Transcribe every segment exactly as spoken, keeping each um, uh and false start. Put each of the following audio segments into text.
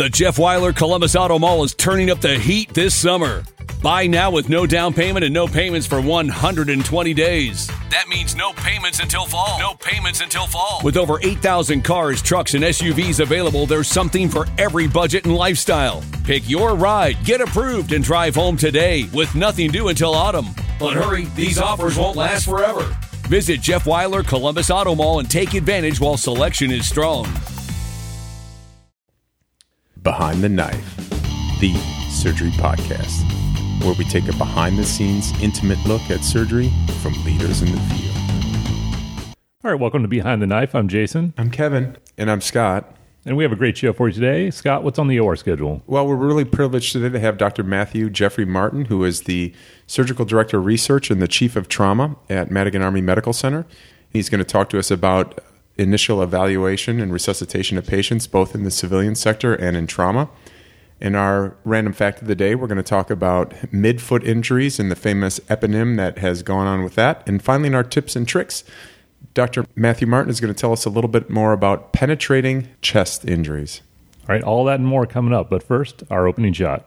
The Jeff Weiler Columbus Auto Mall is turning up the heat this summer. Buy now with no down payment and no payments for one hundred twenty days. That means no payments until fall. No payments until fall. With over eight thousand cars, trucks, and S U Vs available, there's something for every budget and lifestyle. Pick your ride, get approved, and drive home today with nothing due until autumn. But hurry, these offers won't last forever. Visit Jeff Weiler Columbus Auto Mall and take advantage while selection is strong. Behind the Knife, the surgery podcast, where we take a behind-the-scenes, intimate look at surgery from leaders in the field. All right, welcome to Behind the Knife. I'm Jason. I'm Kevin. And I'm Scott. And we have a great show for you today. Scott, what's on the O R schedule? Well, we're really privileged today to have Doctor Matthew Jeffrey Martin, who is the Surgical Director of Research and the Chief of Trauma at Madigan Army Medical Center. He's going to talk to us about initial evaluation and resuscitation of patients, both in the civilian sector and in trauma. In our random fact of the day, we're going to talk about midfoot injuries and the famous eponym that has gone on with that. And finally, in our tips and tricks, Doctor Matthew Martin is going to tell us a little bit more about penetrating chest injuries. All right, all that and more coming up. But first, our opening shot.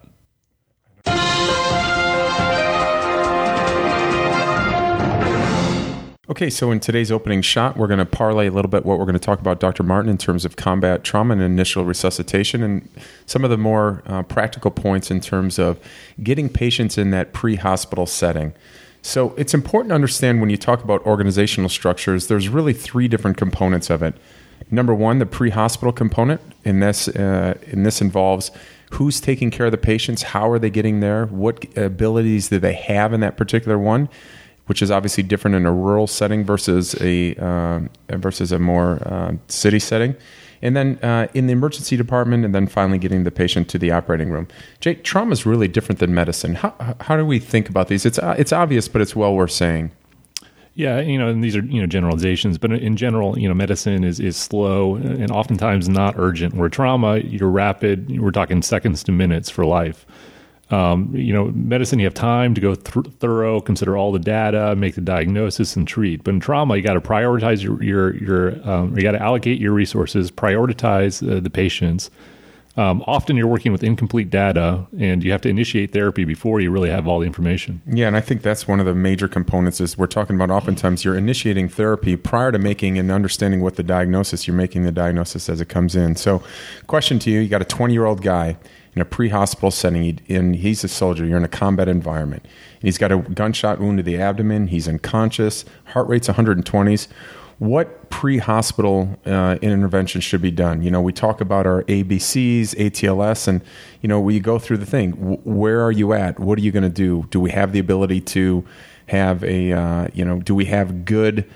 Okay, so in today's opening shot, we're going to parlay a little bit what we're going to talk about Doctor Martin in terms of combat trauma and initial resuscitation and some of the more uh, practical points in terms of getting patients in that pre-hospital setting. So it's important to understand when you talk about organizational structures, there's really three different components of it. Number one, the pre-hospital component, and this, uh, and this involves who's taking care of the patients, how are they getting there, what abilities do they have in that particular one, which is obviously different in a rural setting versus a uh, versus a more uh, city setting. And then uh, in the emergency department, and then finally getting the patient to the operating room. Jake, trauma is really different than medicine. How how do we think about these? It's uh, it's obvious, but it's well worth saying. Yeah, you know, and these are, you know, generalizations, but in general, you know, medicine is, is slow and oftentimes not urgent. Where trauma, you're rapid, we're talking seconds to minutes for life. Um, you know, medicine, you have time to go th- thorough, consider all the data, make the diagnosis, and treat. But in trauma, you got to prioritize your your your. Um, you got to allocate your resources, prioritize uh, the patients. Um, often, you're working with incomplete data, and you have to initiate therapy before you really have all the information. Yeah, and I think that's one of the major components. Is we're talking about oftentimes you're initiating therapy prior to making and understanding what the diagnosis. You're making the diagnosis as it comes in. So, question to you: you got a twenty-year-old guy in a pre-hospital setting, and he's a soldier. You're in a combat environment. And he's got a gunshot wound to the abdomen. He's unconscious. Heart rate's one hundred twenties. What pre-hospital uh, intervention should be done? You know, we talk about our A B Cs, A T L S, and, you know, we go through the thing. W- where are you at? What are you going to do? Do we have the ability to have a, uh, you know, do we have good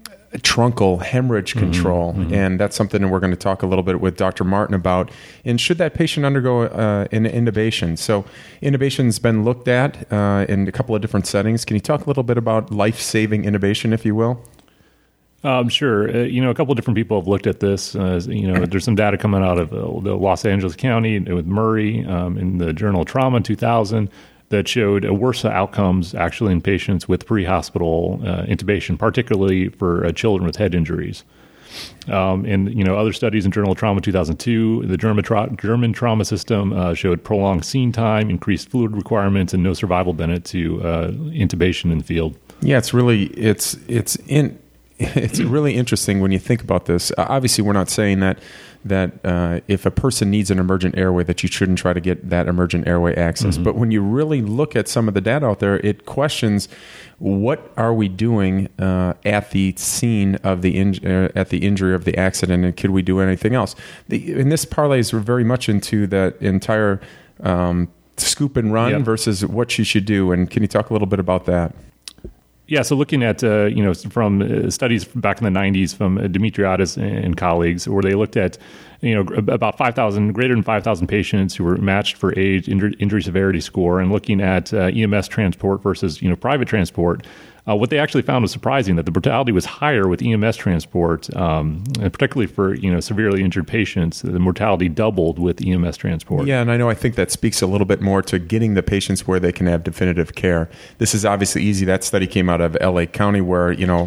truncal hemorrhage control? Mm-hmm, mm-hmm. And that's something that we're going to talk a little bit with Doctor Martin about. And should that patient undergo uh, an intubation? So intubation's been looked at uh, in a couple of different settings. Can you talk a little bit about life-saving intubation, if you will? Um, sure. Uh, you know, a couple of different people have looked at this. Uh, you know, there's some data coming out of uh, the Los Angeles County with Murray um, in the Journal of Trauma in two thousand that showed uh, worse outcomes actually in patients with pre-hospital uh, intubation, particularly for uh, children with head injuries. Um, and, you know, other studies in Journal of Trauma two thousand two, the German, tra- German trauma system uh, showed prolonged scene time, increased fluid requirements, and no survival benefit to uh, intubation in the field. Yeah, it's really, it's, it's in, it's really interesting when you think about this. Uh, obviously, we're not saying that that uh, if a person needs an emergent airway, that you shouldn't try to get that emergent airway access. Mm-hmm. But when you really look at some of the data out there, it questions what are we doing uh, at the scene of the in, uh, at the injury of the accident, and could we do anything else? The, and this parlays very much into that entire um, scoop and run yep. versus what you should do. And can you talk a little bit about that? Yeah, so looking at, uh, you know, from uh, studies back in the nineties from uh, Dimitriadis and colleagues, where they looked at, you know, about five thousand, greater than five thousand patients who were matched for age, injury, injury severity score, and looking at uh, E M S transport versus, you know, private transport, uh, what they actually found was surprising, that the mortality was higher with E M S transport, um, and particularly for, you know, severely injured patients. The mortality doubled with E M S transport. Yeah, and I know I think that speaks a little bit more to getting the patients where they can have definitive care. This is obviously easy. That study came out of L A County where, you know,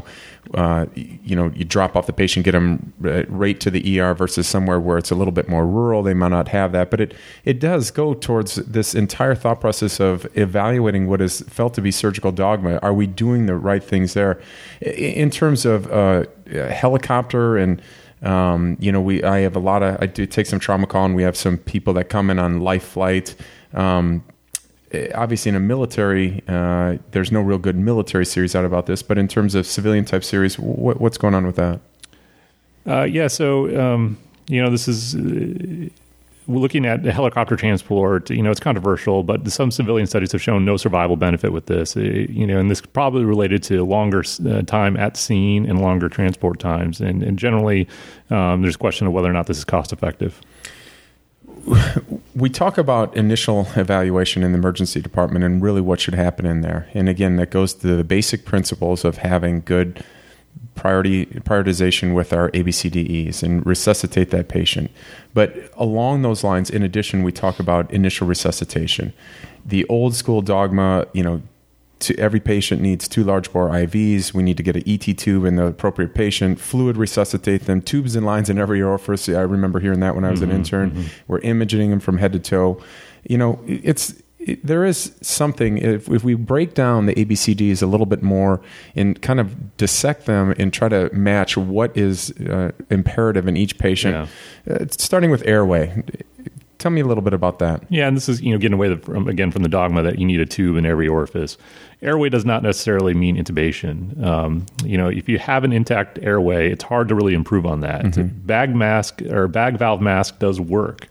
uh, you know, you drop off the patient, get them right to the E R versus somewhere where it's a little bit more rural. They might not have that, but it it does go towards this entire thought process of evaluating what is felt to be surgical dogma. Are we doing the right things there? In terms of uh, helicopter and Um, you know, we, I have a lot of, I do take some trauma call, and we have some people that come in on life flight. Um, obviously in a military, uh, there's no real good military series out about this, but in terms of civilian type series, what, what's going on with that? Uh, yeah. So, um, you know, this is, uh, we're looking at helicopter transport. You know, it's controversial, but some civilian studies have shown no survival benefit with this. It, you know, and this is probably related to longer uh, time at scene and longer transport times. And, and generally, um, there's a question of whether or not this is cost effective. We talk about initial evaluation in the emergency department and really what should happen in there. And again, that goes to the basic principles of having good priority prioritization with our A B C D Es and resuscitate that patient. But along those lines, in addition, we talk about initial resuscitation. The old school dogma, you know, to every patient needs two large bore I Vs. We need to get an E T tube in the appropriate patient, fluid resuscitate them, tubes and lines in every orifice. I remember hearing that when I was mm-hmm, an intern. Mm-hmm. We're imaging them from head to toe. You know, it's It, there is something, if, if we break down the A B C Ds a little bit more and kind of dissect them and try to match what is uh, imperative in each patient, yeah. uh, starting with airway. Tell me a little bit about that. Yeah, and this is, you know, getting away from, again from the dogma that you need a tube in every orifice. Airway does not necessarily mean intubation. Um, you know, if you have an intact airway, it's hard to really improve on that. Mm-hmm. Bag mask or bag valve mask does work.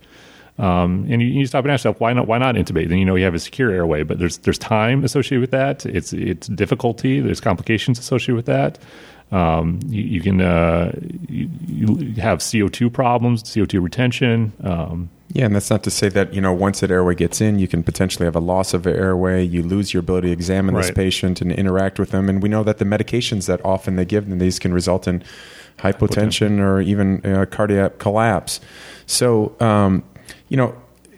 Um, and you, you stop and ask yourself, why not? Why not intubate? Then you know you have a secure airway, but there's there's time associated with that. It's it's difficulty. There's complications associated with that. Um, you, you can uh, you, you have C O two problems, C O two retention. Um, yeah, and that's not to say that, you know, once that airway gets in, you can potentially have a loss of airway. You lose your ability to examine right. this patient and interact with them. And we know that the medications that often they give them, these can result in hypotension, hypotension. or even uh, cardiac collapse. So. Um, You know,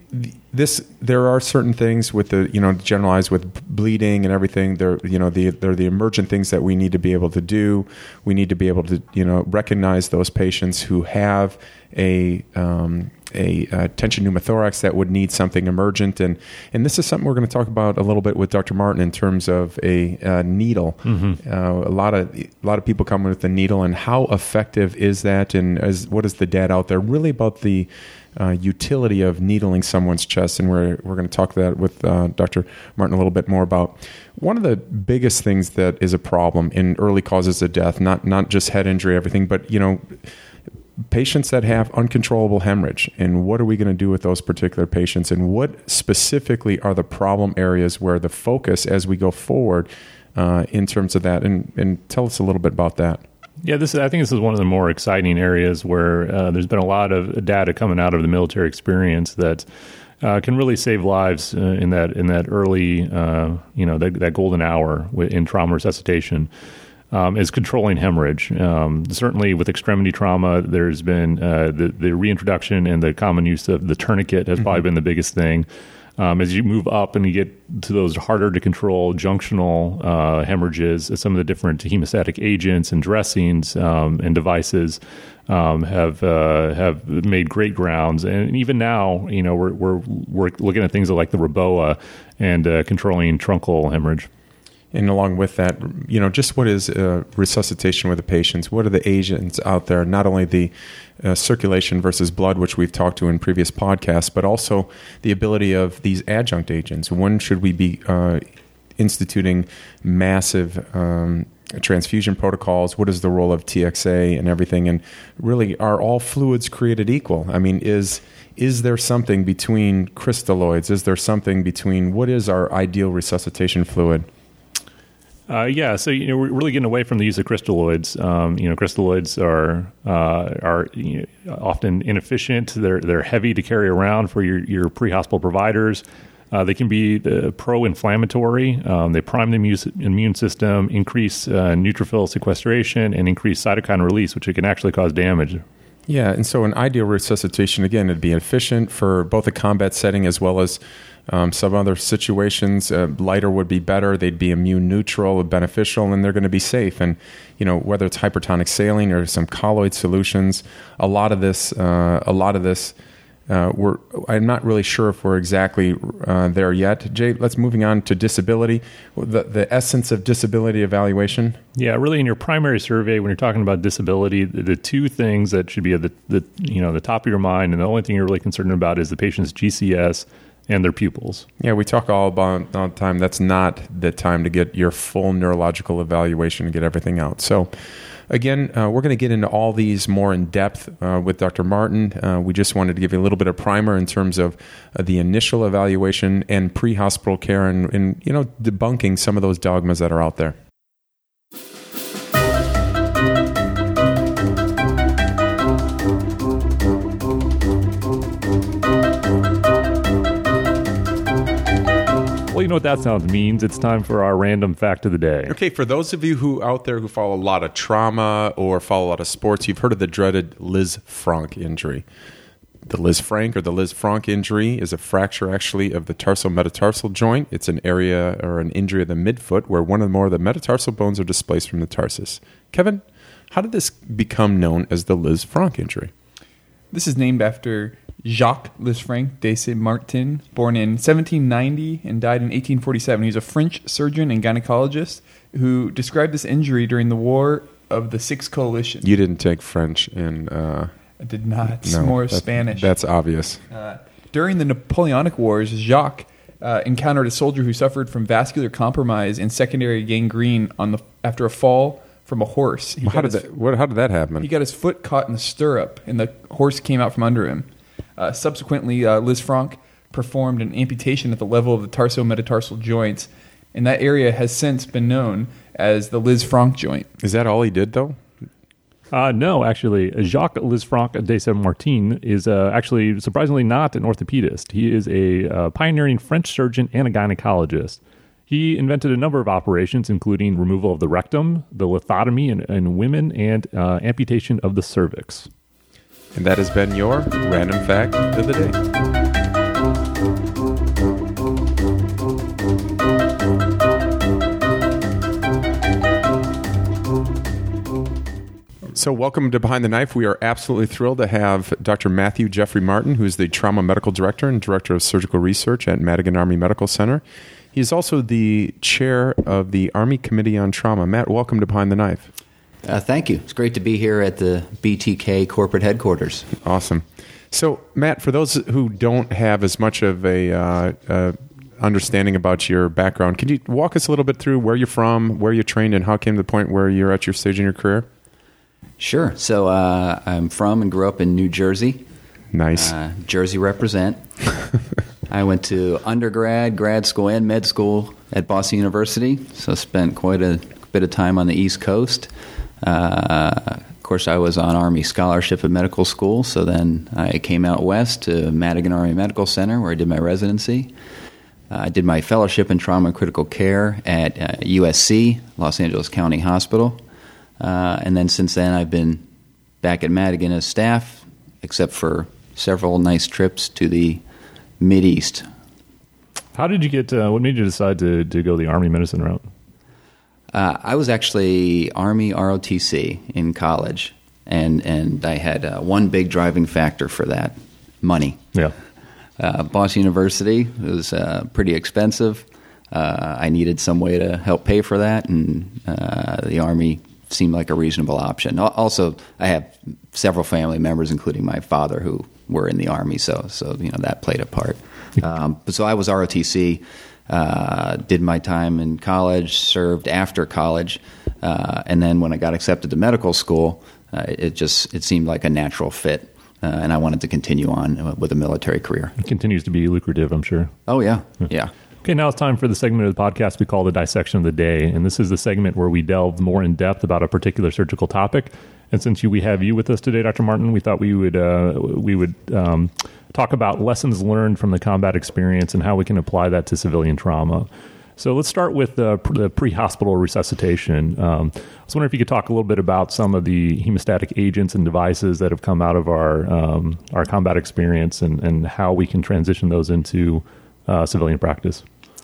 this there are certain things with the, you know, generalized with bleeding and everything. They're, you know, the they're the emergent things that we need to be able to do. We need to be able to, you know, recognize those patients who have a um, a, a tension pneumothorax that would need something emergent, and and this is something we're going to talk about a little bit with Doctor Martin in terms of a, a needle. Mm-hmm. Uh, a lot of a lot of people come with the needle, and how effective is that? And as what is the data out there really about the Uh, utility of needling someone's chest, and we're we're going to talk that with uh, Doctor Martin a little bit more about. One of the biggest things that is a problem in early causes of death, not not just head injury, everything, but you know, patients that have uncontrollable hemorrhage, and what are we going to do with those particular patients, and what specifically are the problem areas where the focus as we go forward uh, in terms of that, and and tell us a little bit about that. Yeah, this is, I think this is one of the more exciting areas where uh, there's been a lot of data coming out of the military experience that uh, can really save lives uh, in that in that early, uh, you know, that, that golden hour in trauma resuscitation. Um, is controlling hemorrhage. Um, certainly with extremity trauma, there's been uh, the, the reintroduction and the common use of the tourniquet has mm-hmm. probably been the biggest thing. Um, as you move up and you get to those harder to control junctional uh, hemorrhages, some of the different hemostatic agents and dressings um, and devices um, have uh, have made great grounds. And even now, you know, we're we're we're looking at things like the Reboa and uh, controlling truncal hemorrhage. And along with that, you know, just what is uh, resuscitation with the patients? What are the agents out there? Not only the uh, circulation versus blood, which we've talked to in previous podcasts, but also the ability of these adjunct agents. When should we be uh, instituting massive um, transfusion protocols? What is the role of T X A and everything? And really, are all fluids created equal? I mean, is is there something between crystalloids? Is there something between what is our ideal resuscitation fluid? Uh, yeah, so you know we're really getting away from the use of crystalloids. Um, you know, crystalloids are uh, are you know, often inefficient. They're they're heavy to carry around for your your pre-hospital providers. Uh, they can be uh, pro-inflammatory. Um, they prime the immune, immune system, increase uh, neutrophil sequestration, and increase cytokine release, which it can actually cause damage. Yeah, and so an ideal resuscitation, again, it'd be efficient for both a combat setting as well as um, some other situations. Uh, lighter would be better. They'd be immune neutral, beneficial, and they're going to be safe. And, you know, whether it's hypertonic saline or some colloid solutions, a lot of this, uh, a lot of this, Uh, we're, I'm not really sure if we're exactly uh, there yet. Jay, let's moving on to disability. The, the essence of disability evaluation. Yeah, really in your primary survey, when you're talking about disability, the, the two things that should be at the, the, you know, the top of your mind, and the only thing you're really concerned about is the patient's G C S and their pupils. Yeah, we talk all about all the time. That's not the time to get your full neurological evaluation and get everything out. So, Again, uh, we're going to get into all these more in depth uh, with Doctor Martin. Uh, we just wanted to give you a little bit of primer in terms of uh, the initial evaluation and pre-hospital care, and, and you know, debunking some of those dogmas that are out there. Well, you know what that sound means. It's time for our random fact of the day. Okay, for those of you who out there who follow a lot of trauma or follow a lot of sports, you've heard of the dreaded Lisfranc injury. The Lisfranc or the Lisfranc injury is a fracture actually of the tarsometatarsal joint. It's an area or an injury of the midfoot where one or more of the metatarsal bones are displaced from the tarsus. Kevin, how did this become known as the Lisfranc injury? This is named after Jacques Lisfranc de Saint-Martin, born in seventeen ninety and died in eighteen forty-seven. He was a French surgeon and gynecologist who described this injury during the War of the Sixth Coalition. You didn't take French in... Uh, I did not. It's no, more that, Spanish. That's obvious. Uh, during the Napoleonic Wars, Jacques uh, encountered a soldier who suffered from vascular compromise and secondary gangrene on the after a fall from a horse. He Well, how did his, that? What? How did that happen? He got his foot caught in the stirrup, and the horse came out from under him. Uh, subsequently, uh, Lisfranc performed an amputation at the level of the tarsometatarsal joints, and that area has since been known as the Lisfranc joint. Is that all he did, though? Uh, no, actually, Jacques Lisfranc de Saint-Martin is uh, actually surprisingly not an orthopedist. He is a uh, pioneering French surgeon and a gynecologist. He invented a number of operations, including removal of the rectum, the lithotomy in, in women, and uh, amputation of the cervix. And that has been your random fact of the day. So welcome to Behind the Knife. We are absolutely thrilled to have Doctor Matthew Jeffrey Martin, who is the Trauma Medical Director and Director of Surgical Research at Madigan Army Medical Center. He is also the chair of the Army Committee on Trauma. Matt, welcome to Behind the Knife. Uh, thank you. It's great to be here at the B T K corporate headquarters. Awesome. So, Matt, for those who don't have as much of a uh, uh, understanding about your background, can you walk us a little bit through where you're from, where you trained, and how it came to the point where you're at your stage in your career? Sure. So uh, I'm from and grew up in New Jersey. Nice. Uh, Jersey represent. I went to undergrad, grad school, and med school at Boston University, so spent quite a bit of time on the East Coast. Uh, of course, I was on Army scholarship at medical school, so then I came out west to Madigan Army Medical Center, where I did my residency. Uh, I did my fellowship in trauma and critical care at uh, U S C, Los Angeles County Hospital. Uh, and then since then, I've been back at Madigan as staff, except for several nice trips to the Mideast. How did you get, uh, what made you decide to, to go the Army medicine route? Uh, I was actually Army R O T C in college, and, and I had uh, one big driving factor for that, money. Yeah. Uh, Boston University was uh, pretty expensive. Uh, I needed some way to help pay for that, and uh, the Army seemed like a reasonable option. Also, I have several family members, including my father, who were in the Army, so so you know that played a part. Um, but so I was R O T C. Uh, did my time in college, served after college, uh, and then when I got accepted to medical school, uh, it just it seemed like a natural fit, uh, and I wanted to continue on with a military career. It continues to be lucrative, I'm sure. Oh, yeah, yeah. Okay, now it's time for the segment of the podcast we call the Dissection of the Day, and this is the segment where we delve more in depth about a particular surgical topic. And since you, we have you with us today, Doctor Martin, we thought we would uh, we would um, talk about lessons learned from the combat experience and how we can apply that to civilian trauma. So let's start with the, the pre-hospital resuscitation. Um, I was wondering if you could talk a little bit about some of the hemostatic agents and devices that have come out of our um, our combat experience and, and how we can transition those into uh, civilian practice.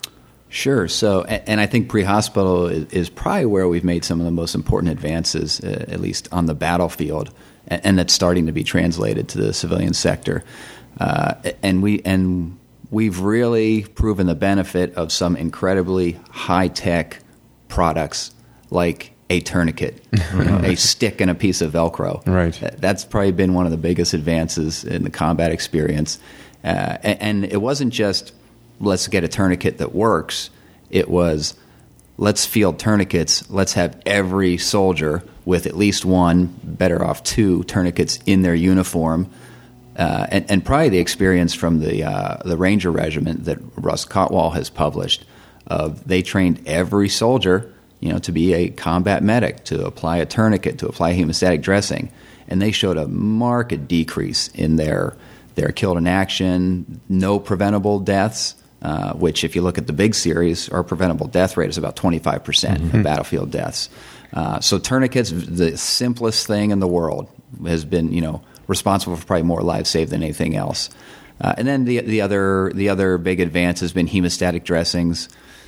Sure. So, and, and I think pre-hospital is, is probably where we've made some of the most important advances, uh, at least on the battlefield, and, and that's starting to be translated to the civilian sector. Uh, and we and we've really proven the benefit of some incredibly high-tech products like a tourniquet, you know, a stick and a piece of Velcro. Right. That's probably been one of the biggest advances in the combat experience. Uh, and, and it wasn't just, let's get a tourniquet that works. It was, let's field tourniquets. Let's have every soldier with at least one, better off two, tourniquets in their uniform. Uh, and, and probably the experience from the uh, the Ranger Regiment that Russ Cotwall has published, of they trained every soldier, you know, to be a combat medic, to apply a tourniquet, to apply hemostatic dressing, and they showed a marked decrease in their their killed in action, no preventable deaths. Uh, which, if you look at the big series, our preventable death rate is about twenty-five percent mm-hmm. of battlefield deaths. Uh, so tourniquets, the simplest thing in the world, has been, you know, responsible for probably more lives saved than anything else. Uh, and then the the other the other big advance has been hemostatic dressings.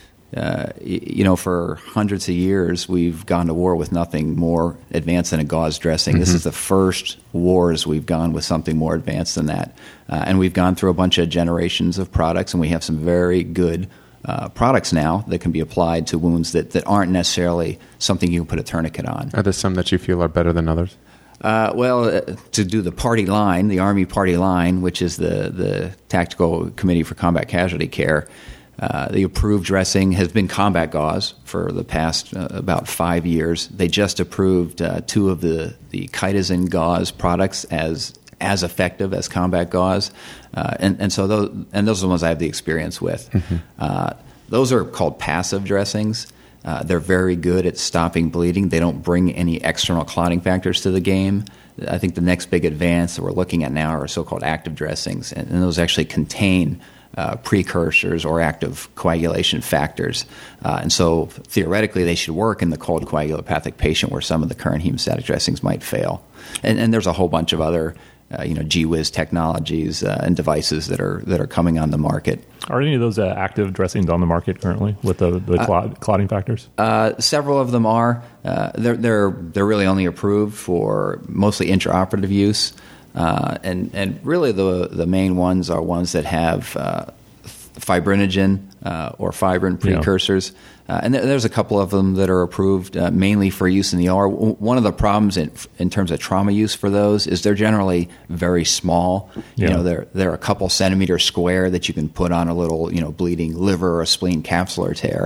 Uh, you know, for hundreds of years, we've gone to war with nothing more advanced than a gauze dressing. Mm-hmm. This is the first wars we've gone with something more advanced than that. Uh, and we've gone through a bunch of generations of products, and we have some very good uh, products now that can be applied to wounds that, that aren't necessarily something you can put a tourniquet on. Are there some that you feel are better than others? Uh, well, uh, to do the party line, the Army party line, which is the, the Tactical Committee for Combat Casualty Care, uh, the approved dressing has been combat gauze for the past uh, about five years. They just approved uh, two of the, the chitosan gauze products as as effective as combat gauze, uh, and and so those and those are the ones I have the experience with. Mm-hmm. Uh, those are called passive dressings. Uh, they're very good at stopping bleeding. They don't bring any external clotting factors to the game. I think the next big advance that we're looking at now are so-called active dressings, and, and those actually contain uh, precursors or active coagulation factors. Uh, and so theoretically, they should work in the cold coagulopathic patient where some of the current hemostatic dressings might fail. And, and there's a whole bunch of other Uh, you know, G Whiz technologies uh, and devices that are that are coming on the market. Are any of those uh, active dressings on the market currently with the, the clot, uh, clotting factors? Uh, several of them are. Uh, they're they're they're really only approved for mostly intraoperative use, uh, and and really the the main ones are ones that have uh, fibrinogen uh, or fibrin precursors. Yeah. Uh, and th- there's a couple of them that are approved uh, mainly for use in the O R. W- one of the problems in, in terms of trauma use for those is they're generally very small. Yeah. You know, they're they're a couple centimeters square that you can put on a little, you know, bleeding liver or a spleen capsular tear.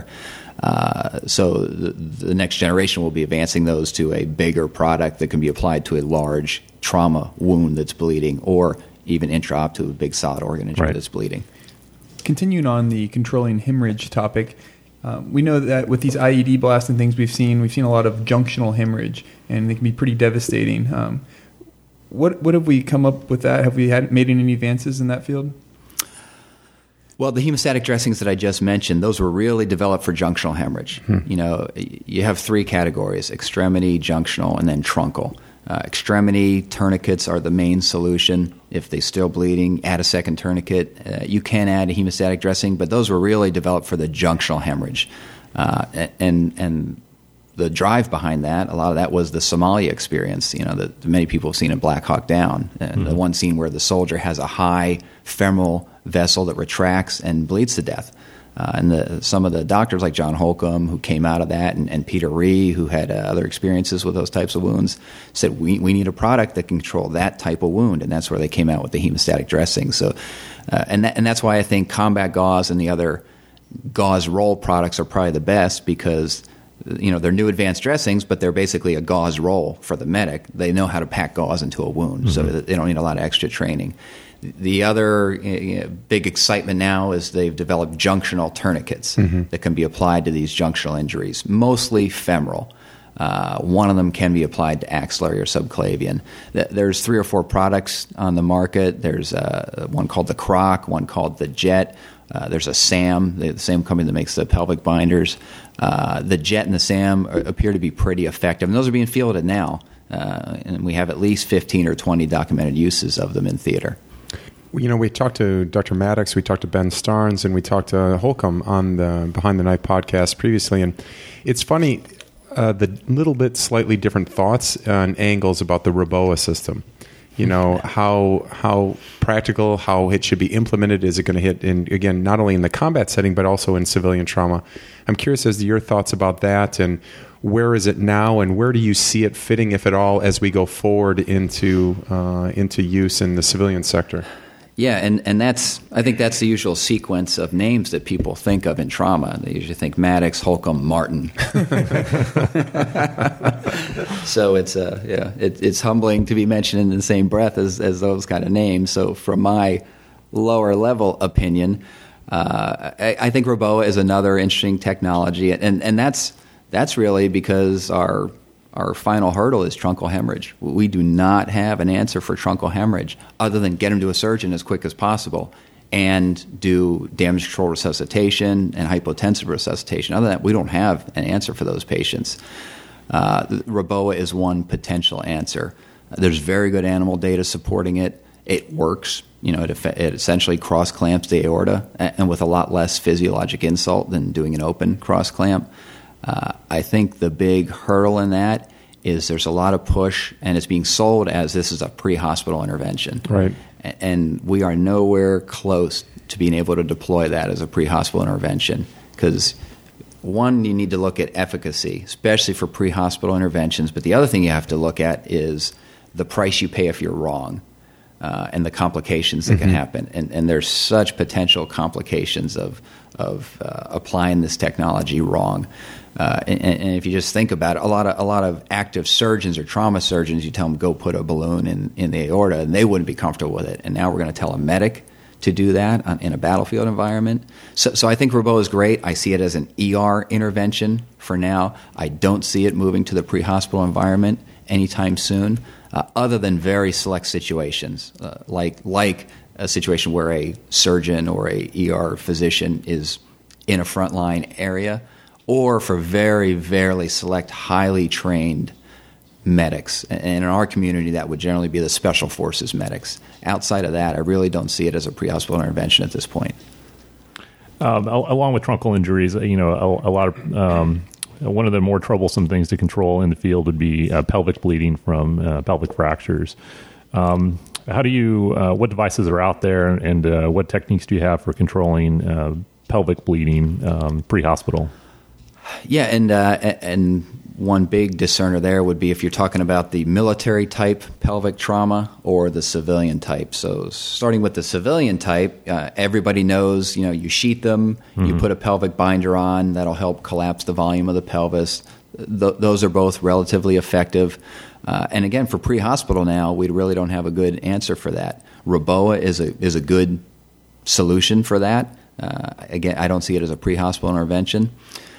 Uh, so the, the next generation will be advancing those to a bigger product that can be applied to a large trauma wound that's bleeding, or even intraop to a big solid organ injury right. that's bleeding. Continuing on the controlling hemorrhage topic, um, we know that with these I E D blasts and things we've seen, we've seen a lot of junctional hemorrhage, and they can be pretty devastating. Um, what what have we come up with that? Have we had made any advances in that field? Well, the hemostatic dressings that I just mentioned, those were really developed for junctional hemorrhage. Hmm. You know, you have three categories: extremity, junctional, and then truncal. Uh, extremity tourniquets are the main solution. If they're still bleeding, add a second tourniquet. Uh, you can add a hemostatic dressing, but those were really developed for the junctional hemorrhage. Uh, and and the drive behind that, a lot of that was the Somalia experience, you know, that many people have seen in Black Hawk Down. And mm-hmm. the one scene where the soldier has a high femoral vessel that retracts and bleeds to death. Uh, and the, some of the doctors like John Holcomb, who came out of that, and, and Peter Ree, who had uh, other experiences with those types of wounds, said we we need a product that can control that type of wound, and that's where they came out with the hemostatic dressing. So, uh, and that, and that's why I think combat gauze and the other gauze roll products are probably the best, because you know they're new advanced dressings, but they're basically a gauze roll for the medic. They know how to pack gauze into a wound, mm-hmm. so they don't need a lot of extra training. The other you know, big excitement now is they've developed junctional tourniquets mm-hmm. that can be applied to these junctional injuries, mostly femoral. Uh, one of them can be applied to axillary or subclavian. There's three or four products on the market. There's uh, one called the Croc, one called the Jet. Uh, there's a SAM, the same company that makes the pelvic binders. Uh, the Jet and the SAM are, appear to be pretty effective, and those are being fielded now. Uh, and we have at least fifteen or twenty documented uses of them in theater. You know, we talked to Doctor Maddox, we talked to Ben Starnes, and we talked to Holcomb on the Behind the Knife podcast previously. And it's funny, uh, the little bit slightly different thoughts and angles about the Roboa system. You know, how how practical, how it should be implemented. Is it going to hit, in again, not only in the combat setting, but also in civilian trauma? I'm curious as to your thoughts about that, and where is it now, and where do you see it fitting, if at all, as we go forward into uh, into use in the civilian sector? Yeah, and, and that's I think that's the usual sequence of names that people think of in trauma. They usually think Maddox, Holcomb, Martin. So it's uh, yeah, it, it's humbling to be mentioned in the same breath as, as those kind of names. So from my lower level opinion, uh, I, I think Roboa is another interesting technology, and and that's that's really because our Our final hurdle is truncal hemorrhage. We do not have an answer for truncal hemorrhage other than get them to a surgeon as quick as possible and do damage control resuscitation and hypotensive resuscitation. Other than that, we don't have an answer for those patients. Uh, Roboa is one potential answer. There's very good animal data supporting it. It works. You know, it, it essentially cross clamps the aorta, and with a lot less physiologic insult than doing an open cross clamp. Uh, I think the big hurdle in that is there's a lot of push, and it's being sold as this is a pre-hospital intervention. Right. And we are nowhere close to being able to deploy that as a pre-hospital intervention because, one, you need to look at efficacy, especially for pre-hospital interventions. But the other thing you have to look at is the price you pay if you're wrong. Uh, and the complications that mm-hmm. can happen. And, and there's such potential complications of, of uh, applying this technology wrong. Uh, and, and if you just think about it, a lot of a lot of active surgeons or trauma surgeons, you tell them go put a balloon in, in the aorta, and they wouldn't be comfortable with it. And now we're going to tell a medic to do that on, in a battlefield environment. So, so I think Roboa is great. I see it as an E R intervention for now. I don't see it moving to the pre-hospital environment anytime soon. Uh, other than very select situations, uh, like like a situation where a surgeon or a E R physician is in a frontline area, or for very, very select, highly trained medics. And in our community, that would generally be the special forces medics. Outside of that, I really don't see it as a pre-hospital intervention at this point. Um, along with truncal injuries, you know, a, a lot of um, one of the more troublesome things to control in the field would be uh, pelvic bleeding from uh, pelvic fractures. Um, how do you, uh, what devices are out there, and uh, what techniques do you have for controlling uh, pelvic bleeding um, pre-hospital? Yeah, and uh, and one big discerner there would be if you're talking about the military type pelvic trauma or the civilian type. So starting with the civilian type, uh, everybody knows, you know, you sheet them, mm-hmm. you put a pelvic binder on, that'll help collapse the volume of the pelvis. Th- those are both relatively effective. Uh, and again, for pre-hospital now, we really don't have a good answer for that. Roboa is a is a good solution for that. Uh, again, I don't see it as a pre-hospital intervention.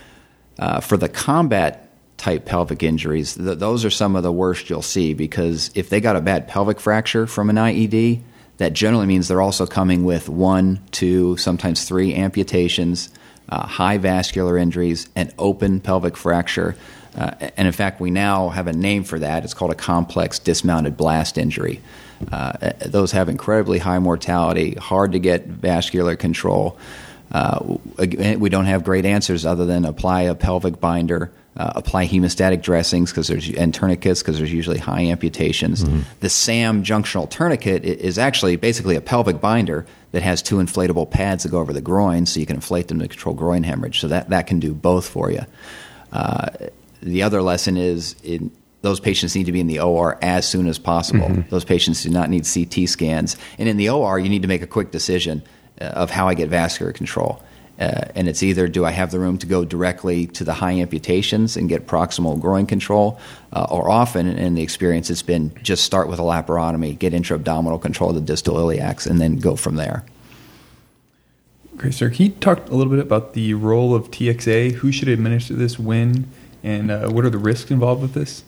Uh, for the combat type pelvic injuries, th- those are some of the worst you'll see, because if they got a bad pelvic fracture from an I E D, that generally means they're also coming with one, two, sometimes three amputations, uh, high vascular injuries, and open pelvic fracture. Uh, and in fact, we now have a name for that. It's called a complex dismounted blast injury. Uh, those have incredibly high mortality, hard to get vascular control. Uh, we don't have great answers other than apply a pelvic binder, uh, apply hemostatic dressings because there's and tourniquets because there's usually high amputations. Mm-hmm. The SAM junctional tourniquet is actually basically a pelvic binder that has two inflatable pads that go over the groin, so you can inflate them to control groin hemorrhage. So that, that can do both for you. Uh, the other lesson is in, those patients need to be in the O R as soon as possible. Mm-hmm. Those patients do not need C T scans. And in the O R, you need to make a quick decision of how I get vascular control. Uh, and it's either do I have the room to go directly to the high amputations and get proximal groin control, uh, or often in the experience it's been just start with a laparotomy, get intra-abdominal control of the distal iliacs, and then go from there. Okay, sir. Can you talk a little bit about the role of T X A? Who should administer this when? And uh, what are the risks involved with this?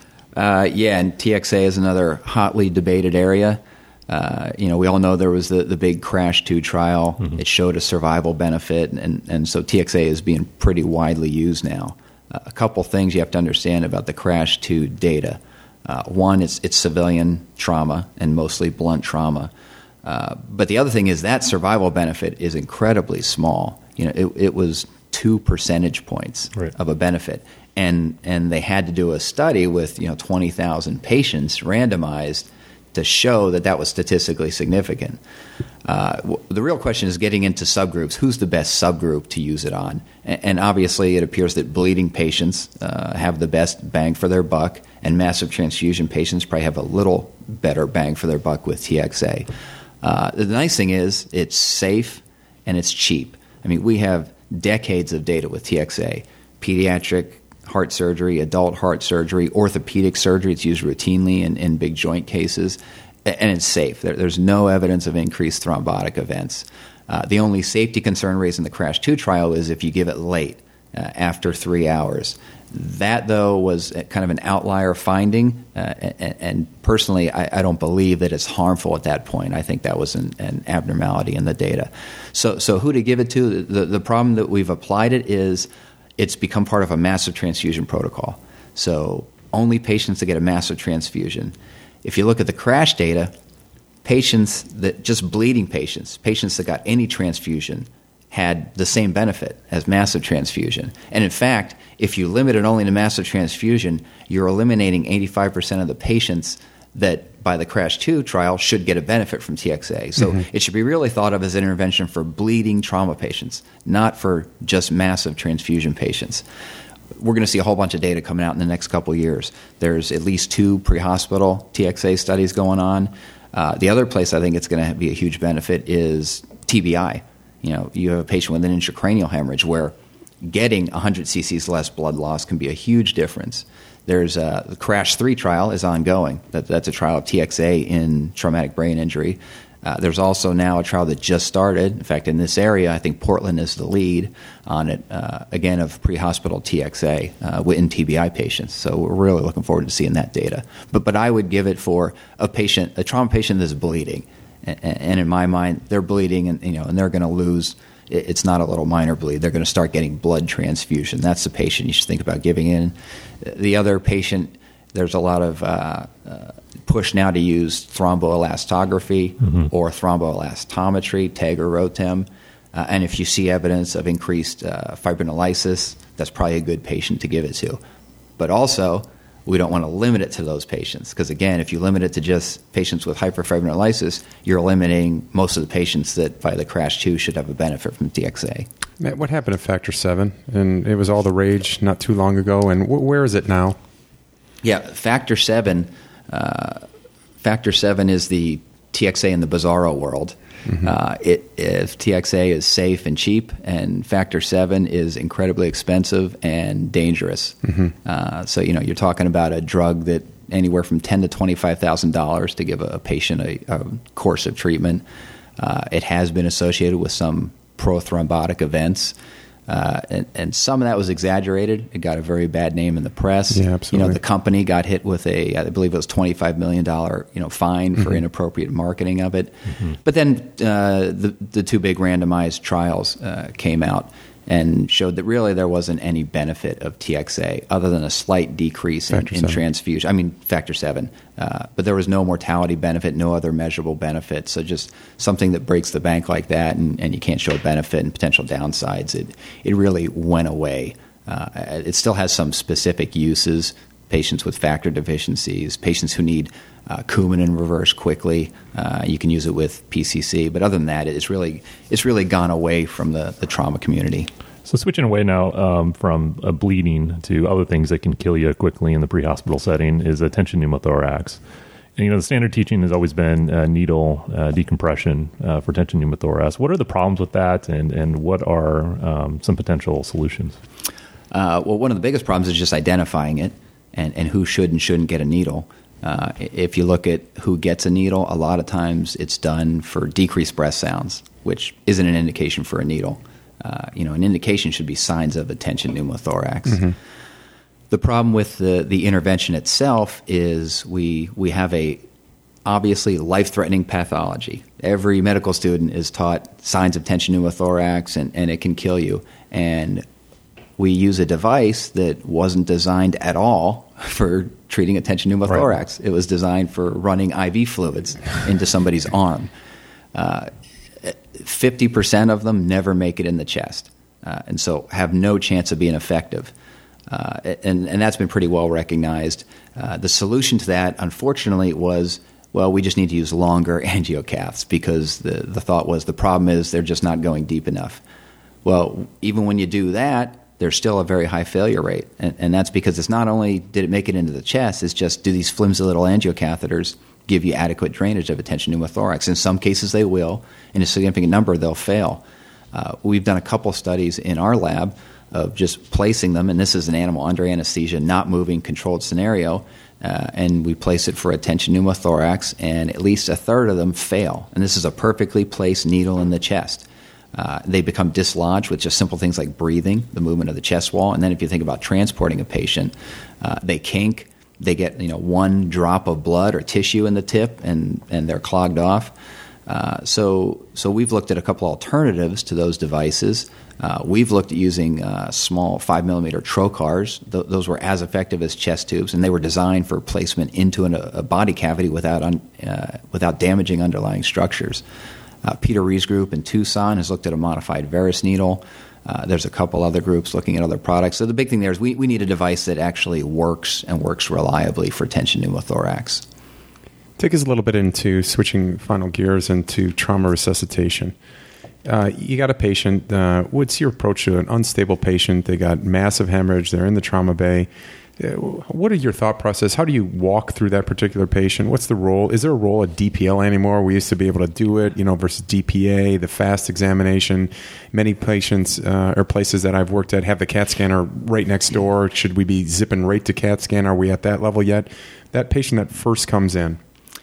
Uh, yeah, and T X A is another hotly debated area. Uh, you know, we all know there was the, the big CRASH two trial. Mm-hmm. It showed a survival benefit, and, and so T X A is being pretty widely used now. Uh, a couple things you have to understand about the CRASH two data. Uh, one, it's, it's civilian trauma and mostly blunt trauma. Uh, but the other thing is that survival benefit is incredibly small. You know, it, it was two percentage points right. of a benefit. And and they had to do a study with, you know, twenty thousand patients randomized to show that that was statistically significant. Uh, w- the real question is getting into subgroups. Who's the best subgroup to use it on? And, and obviously it appears that bleeding patients uh, have the best bang for their buck, and massive transfusion patients probably have a little better bang for their buck with T X A. Uh, the nice thing is it's safe and it's cheap. I mean, we have decades of data with T X A, pediatric heart surgery, adult heart surgery, orthopedic surgery. It's used routinely in, in big joint cases, and it's safe. There, there's no evidence of increased thrombotic events. Uh, the only safety concern raised in the CRASH two trial is if you give it late, uh, after three hours. That, though, was kind of an outlier finding, uh, and, and personally, I, I don't believe that it's harmful at that point. I think that was an, an abnormality in the data. So, so who to give it to? The, the problem that we've applied it is it's become part of a massive transfusion protocol. So only patients that get a massive transfusion. If you look at the CRASH data, patients that just bleeding patients, patients that got any transfusion, had the same benefit as massive transfusion. And in fact, if you limit it only to massive transfusion, you're eliminating eighty-five percent of the patients that by the CRASH two trial should get a benefit from T X A. So mm-hmm. it should be really thought of as an intervention for bleeding trauma patients, not for just massive transfusion patients. We're going to see a whole bunch of data coming out in the next couple of years. There's at least two pre-hospital T X A studies going on. Uh, the other place I think it's going to be a huge benefit is T B I. You know, you have a patient with an intracranial hemorrhage where getting one hundred cc's less blood loss can be a huge difference. There's a, the CRASH three trial is ongoing. That, that's a trial of T X A in traumatic brain injury. Uh, there's also now a trial that just started. In fact, in this area, I think Portland is the lead on it, uh, again, of pre-hospital T X A uh, in T B I patients. So we're really looking forward to seeing that data. But but I would give it for a patient, a trauma patient that's bleeding. And, and in my mind, they're bleeding, and you know, and they're going to lose. It's not a little minor bleed. They're going to start getting blood transfusion. That's the patient you should think about giving in. The other patient, there's a lot of uh, uh, push now to use thromboelastography mm-hmm. or thromboelastometry, TEG or ROTEM. Uh, and if you see evidence of increased uh, fibrinolysis, that's probably a good patient to give it to. But also, we don't want to limit it to those patients because, again, if you limit it to just patients with hyperfibrinolysis, you're eliminating most of the patients that, by the CRASH two, should have a benefit from T X A. Matt, what happened to Factor seven? And it was all the rage not too long ago. And wh- where is it now? Yeah, Factor seven, uh, Factor seven is the T X A in the bizarro world. Mm-hmm. Uh, it, if T X A is safe and cheap, and Factor seven is incredibly expensive and dangerous. Mm-hmm. Uh, so, you know, you're talking about a drug that anywhere from ten thousand to twenty-five thousand dollars to give a, a patient a, a course of treatment. Uh, it has been associated with some prothrombotic events. Uh, and, and some of that was exaggerated. It got a very bad name in the press. Yeah, absolutely. You know, the company got hit with a, I believe it was twenty-five million dollars, you know, fine for mm-hmm. inappropriate marketing of it. Mm-hmm. But then uh, the the two big randomized trials uh, came out and showed that really there wasn't any benefit of T X A other than a slight decrease in, in transfusion. I mean, Factor seven. Uh, but there was no mortality benefit, no other measurable benefit. So just something that breaks the bank like that, and, and you can't show benefit and potential downsides. It it really went away. Uh, it still has some specific uses, patients with factor deficiencies, patients who need uh, Coumadin reverse quickly. Uh, you can use it with P C C. But other than that, it's really it's really gone away from the, the trauma community. So switching away now um, from uh, bleeding to other things that can kill you quickly in the pre-hospital setting is a tension pneumothorax. And, you know, the standard teaching has always been uh, needle uh, decompression uh, for tension pneumothorax. What are the problems with that, and, and what are um, some potential solutions? Uh, well, one of the biggest problems is just identifying it and, and who should and shouldn't get a needle. Uh, if you look at who gets a needle, a lot of times it's done for decreased breath sounds, which isn't an indication for a needle. Uh, you know, an indication should be signs of a tension pneumothorax. Mm-hmm. The problem with the, the intervention itself is we we have a obviously life-threatening pathology. Every medical student is taught signs of tension pneumothorax, and, and it can kill you. And we use a device that wasn't designed at all for treating a tension pneumothorax. Right. It was designed for running I V fluids into somebody's arm. Uh, fifty percent of them never make it in the chest, uh, and so have no chance of being effective. Uh, and, and that's been pretty well recognized. Uh, the solution to that, unfortunately, was, well, we just need to use longer angiocaths, because the, the thought was the problem is they're just not going deep enough. Well, even when you do that, there's still a very high failure rate. And, and that's because it's not only did it make it into the chest, it's just, do these flimsy little angiocatheters give you adequate drainage of a tension pneumothorax? In some cases they will. In a significant number, they'll fail. Uh, we've done a couple studies in our lab of just placing them, and this is an animal under anesthesia, not moving, controlled scenario, uh, and we place it for a tension pneumothorax, and at least a third of them fail. And this is a perfectly placed needle in the chest. Uh, they become dislodged with just simple things like breathing, the movement of the chest wall, and then if you think about transporting a patient, uh, they kink, they get you know one drop of blood or tissue in the tip, and, and they're clogged off. Uh, so, so we've looked at a couple alternatives to those devices. Uh, we've looked at using uh, small five millimeter trocars. Th- those were as effective as chest tubes, and they were designed for placement into an, a body cavity without un, uh, without damaging underlying structures. Uh, Peter Rees' group in Tucson has looked at a modified Veris needle. Uh, there's a couple other groups looking at other products. So the big thing there is we, we need a device that actually works and works reliably for tension pneumothorax. Take us a little bit into switching final gears into trauma resuscitation. Uh, you got a patient. Uh, what's your approach to an unstable patient? They got massive hemorrhage. They're in the trauma bay. Uh, what are your thought process? How do you walk through that particular patient? What's the role? Is there a role at D P L anymore? We used to be able to do it, you know, versus D P A, the fast examination. Many patients uh, or places that I've worked at have the CAT scanner right next door. Should we be zipping right to CAT scan? Are we at that level yet? That patient that first comes in.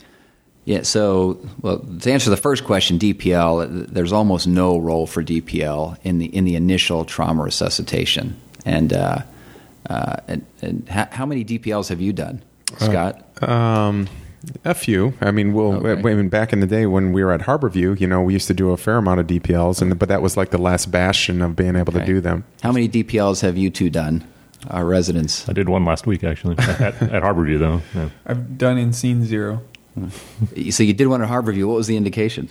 Yeah, so well, to answer the first question, D P L, there's almost no role for D P L in the in the initial trauma resuscitation. And uh, uh, and, and how, how many D P Ls have you done, Scott? Uh, um, a few. I mean, we'll okay. I mean, back in the day when we were at Harborview, you know, we used to do a fair amount of D P Ls, and but that was like the last bastion of being able okay. to do them. How many D P Ls have you two done, our residents? I did one last week, actually, at, at Harborview, though. Yeah. I've done in scene zero. So you did one at Harborview. What was the indication?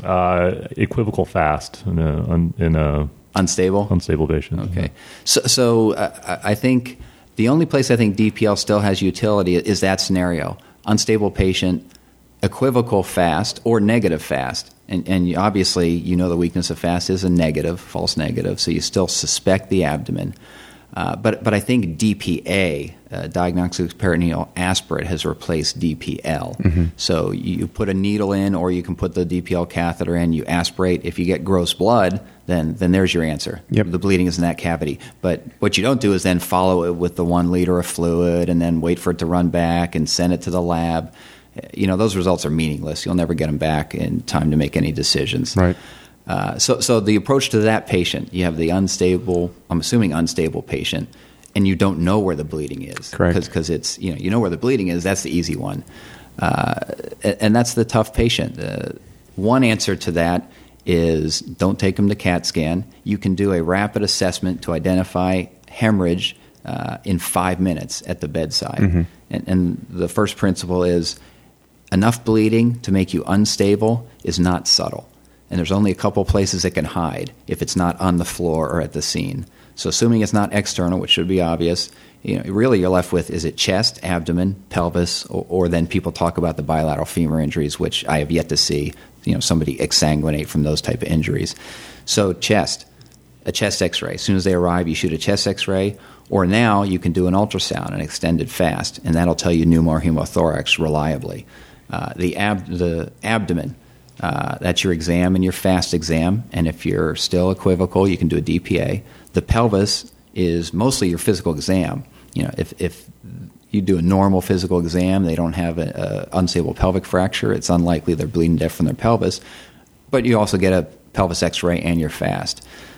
Uh, equivocal fast in a, in a unstable unstable patient. Okay, so so uh, I think the only place I think D P L still has utility is that scenario: unstable patient, equivocal fast, or negative fast. And and you, obviously you know the weakness of fast is a negative, false negative. So you still suspect the abdomen. Uh, but but I think D P A, uh, diagnostic peritoneal aspirate, has replaced D P L. Mm-hmm. So you put a needle in, or you can put the D P L catheter in. You aspirate. If you get gross blood, then then there's your answer. Yep. The bleeding is in that cavity. But what you don't do is then follow it with the one liter of fluid, and then wait for it to run back and send it to the lab. You know, those results are meaningless. You'll never get them back in time to make any decisions. Right. Uh, so, so the approach to that patient, you have the unstable, I'm assuming unstable patient, and you don't know where the bleeding is. Correct. Because it's, you know, you know where the bleeding is, that's the easy one. Uh, and that's the tough patient. Uh, one answer to that is don't take them to CAT scan. You can do a rapid assessment to identify hemorrhage uh, in five minutes at the bedside. Mm-hmm. And, and the first principle is enough bleeding to make you unstable is not subtle. And there's only a couple places it can hide if it's not on the floor or at the scene. So assuming it's not external, which should be obvious, you know, really you're left with, is it chest, abdomen, pelvis, or, or then people talk about the bilateral femur injuries, which I have yet to see, you know, somebody exsanguinate from those type of injuries. So chest, a chest x-ray. As soon as they arrive, you shoot a chest x-ray, or now you can do an ultrasound, an extended fast, and that'll tell you pneumo or hemothorax reliably. Uh, the ab- the abdomen, Uh, that's your exam and your fast exam. And if you're still equivocal, you can do a D P A. The pelvis is mostly your physical exam. You know, if, if you do a normal physical exam, they don't have an unstable pelvic fracture, it's unlikely they're bleeding to death from their pelvis. But you also get a pelvis x-ray and your fast.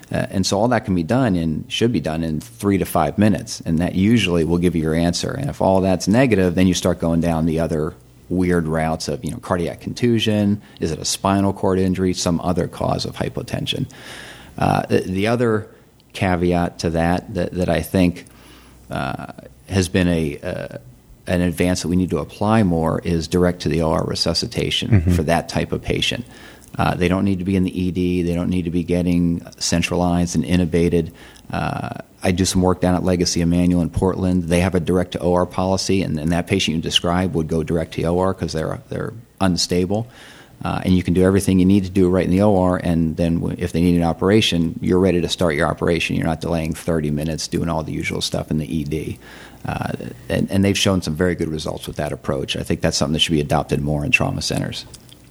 Uh, and so all that can be done and should be done in three to five minutes. And that usually will give you your answer. And if all that's negative, then you start going down the other weird routes of, you know, cardiac contusion. Is it a spinal cord injury? Some other cause of hypotension. Uh, the, the other caveat to that that, that I think uh, has been a uh, an advance that we need to apply more is direct to the O R resuscitation mm-hmm. for that type of patient. Uh, they don't need to be in the E D. They don't need to be getting centralized and intubated. Uh, I do some work down at Legacy Emmanuel in Portland. They have a direct to O R policy, and, and that patient you described would go direct to O R because they're they're unstable. Uh, and you can do everything you need to do right in the O R, and then w- if they need an operation, you're ready to start your operation. You're not delaying thirty minutes doing all the usual stuff in the E D. Uh, and, and they've shown some very good results with that approach. I think that's something that should be adopted more in trauma centers.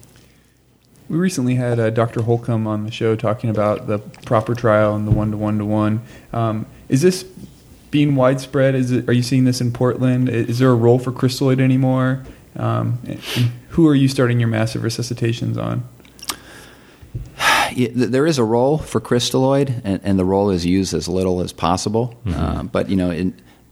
We recently had uh, Doctor Holcomb on the show talking about the proper trial and the one-to-one-to-one. Um, is this being widespread? Is it? Are you seeing this in Portland? Is there a role for crystalloid anymore? Um, and who are you starting your massive resuscitations on? Yeah, there is a role for crystalloid, and, and the role is used as little as possible. Mm-hmm. Uh, but, you know, in,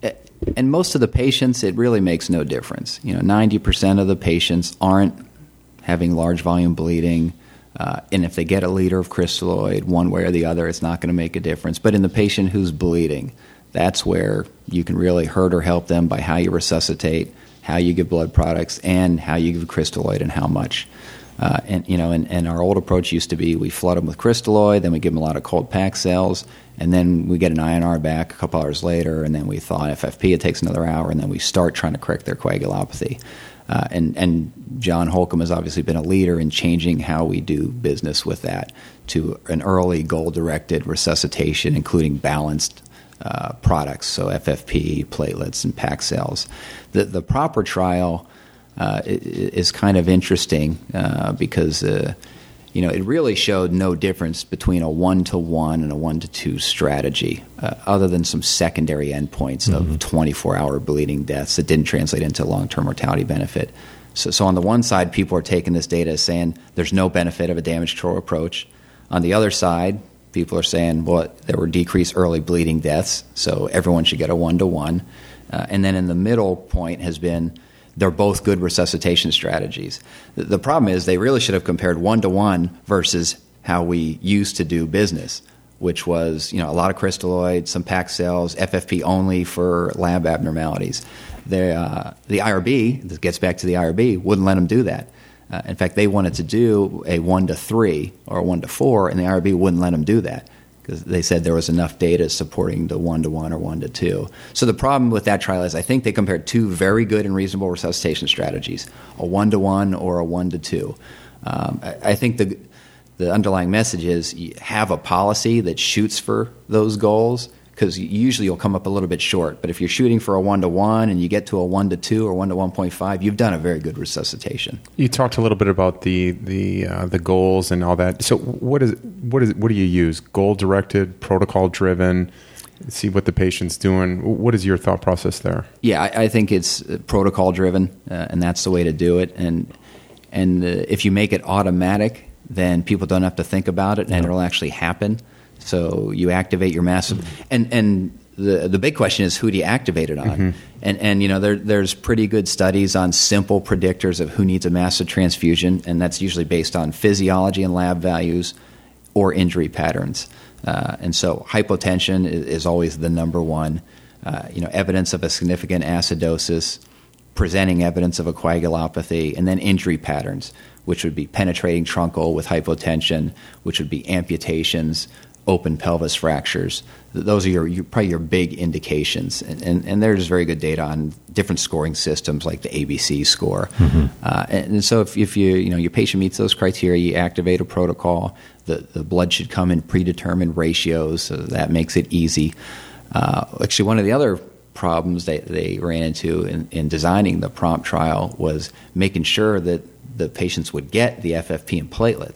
in most of the patients, it really makes no difference. You know, ninety percent of the patients aren't having large volume bleeding, uh, and if they get a liter of crystalloid one way or the other, it's not going to make a difference. But in the patient who's bleeding, that's where you can really hurt or help them by how you resuscitate, how you give blood products, and how you give crystalloid and how much. Uh, and you know, and, and our old approach used to be we flood them with crystalloid, then we give them a lot of cold pack cells, and then we get an I N R back a couple hours later, and then we thaw F F P. It takes another hour, and then we start trying to correct their coagulopathy. Uh, and, and John Holcomb has obviously been a leader in changing how we do business with that to an early goal-directed resuscitation, including balanced uh, products, so F F P, platelets, and pack cells. The, the proper trial uh, is kind of interesting uh, because uh, you know, it really showed no difference between a one-to-one and a one-to-two strategy, uh, other than some secondary endpoints mm-hmm. of twenty-four hour bleeding deaths that didn't translate into long-term mortality benefit. So, so on the one side, people are taking this data as saying there's no benefit of a damage control approach. On the other side, people are saying, well, there were decreased early bleeding deaths, so everyone should get a one-to-one. Uh, and then in the middle point has been they're both good resuscitation strategies. The problem is they really should have compared one-to-one versus how we used to do business, which was, you know, a lot of crystalloid, some packed cells, F F P only for lab abnormalities. The, uh, the I R B, this gets back to the I R B, wouldn't let them do that. Uh, in fact, they wanted to do a one to three or a one to four, and the I R B wouldn't let them do that because they said there was enough data supporting the one-to-one or one-to-two. So the problem with that trial is I think they compared two very good and reasonable resuscitation strategies, a one-to-one or a one-to-two. Um, I, I think the the underlying message is you have a policy that shoots for those goals because usually you'll come up a little bit short. But if you're shooting for a one-to-one and you get to a one-to-two or one to one point five, you've done a very good resuscitation. You talked a little bit about the the uh, the goals and all that. So what is what is what do you use? Goal-directed, protocol-driven? See what the patient's doing. What is your thought process there? Yeah, I, I think it's protocol-driven, uh, and that's the way to do it. And and uh, if you make it automatic, then people don't have to think about it, and it'll actually happen. So you activate your massive, mm-hmm. and and the the big question is who do you activate it on? Mm-hmm. And and you know there there's pretty good studies on simple predictors of who needs a massive transfusion, and that's usually based on physiology and lab values or injury patterns. Uh, and so hypotension is, is always the number one. Uh, you know, evidence of a significant acidosis, presenting evidence of a coagulopathy, and then injury patterns, which would be penetrating truncal with hypotension, which would be amputations, open pelvis fractures. Those are your, your probably your big indications, and, and, and there's very good data on different scoring systems like the A B C score. Mm-hmm. Uh, and, and so if, if you you know your patient meets those criteria, you activate a protocol. The the blood should come in predetermined ratios, so that makes it easy. Uh, actually, one of the other problems they, they ran into in, in designing the PROMPT trial was making sure that the patients would get the F F P and platelets.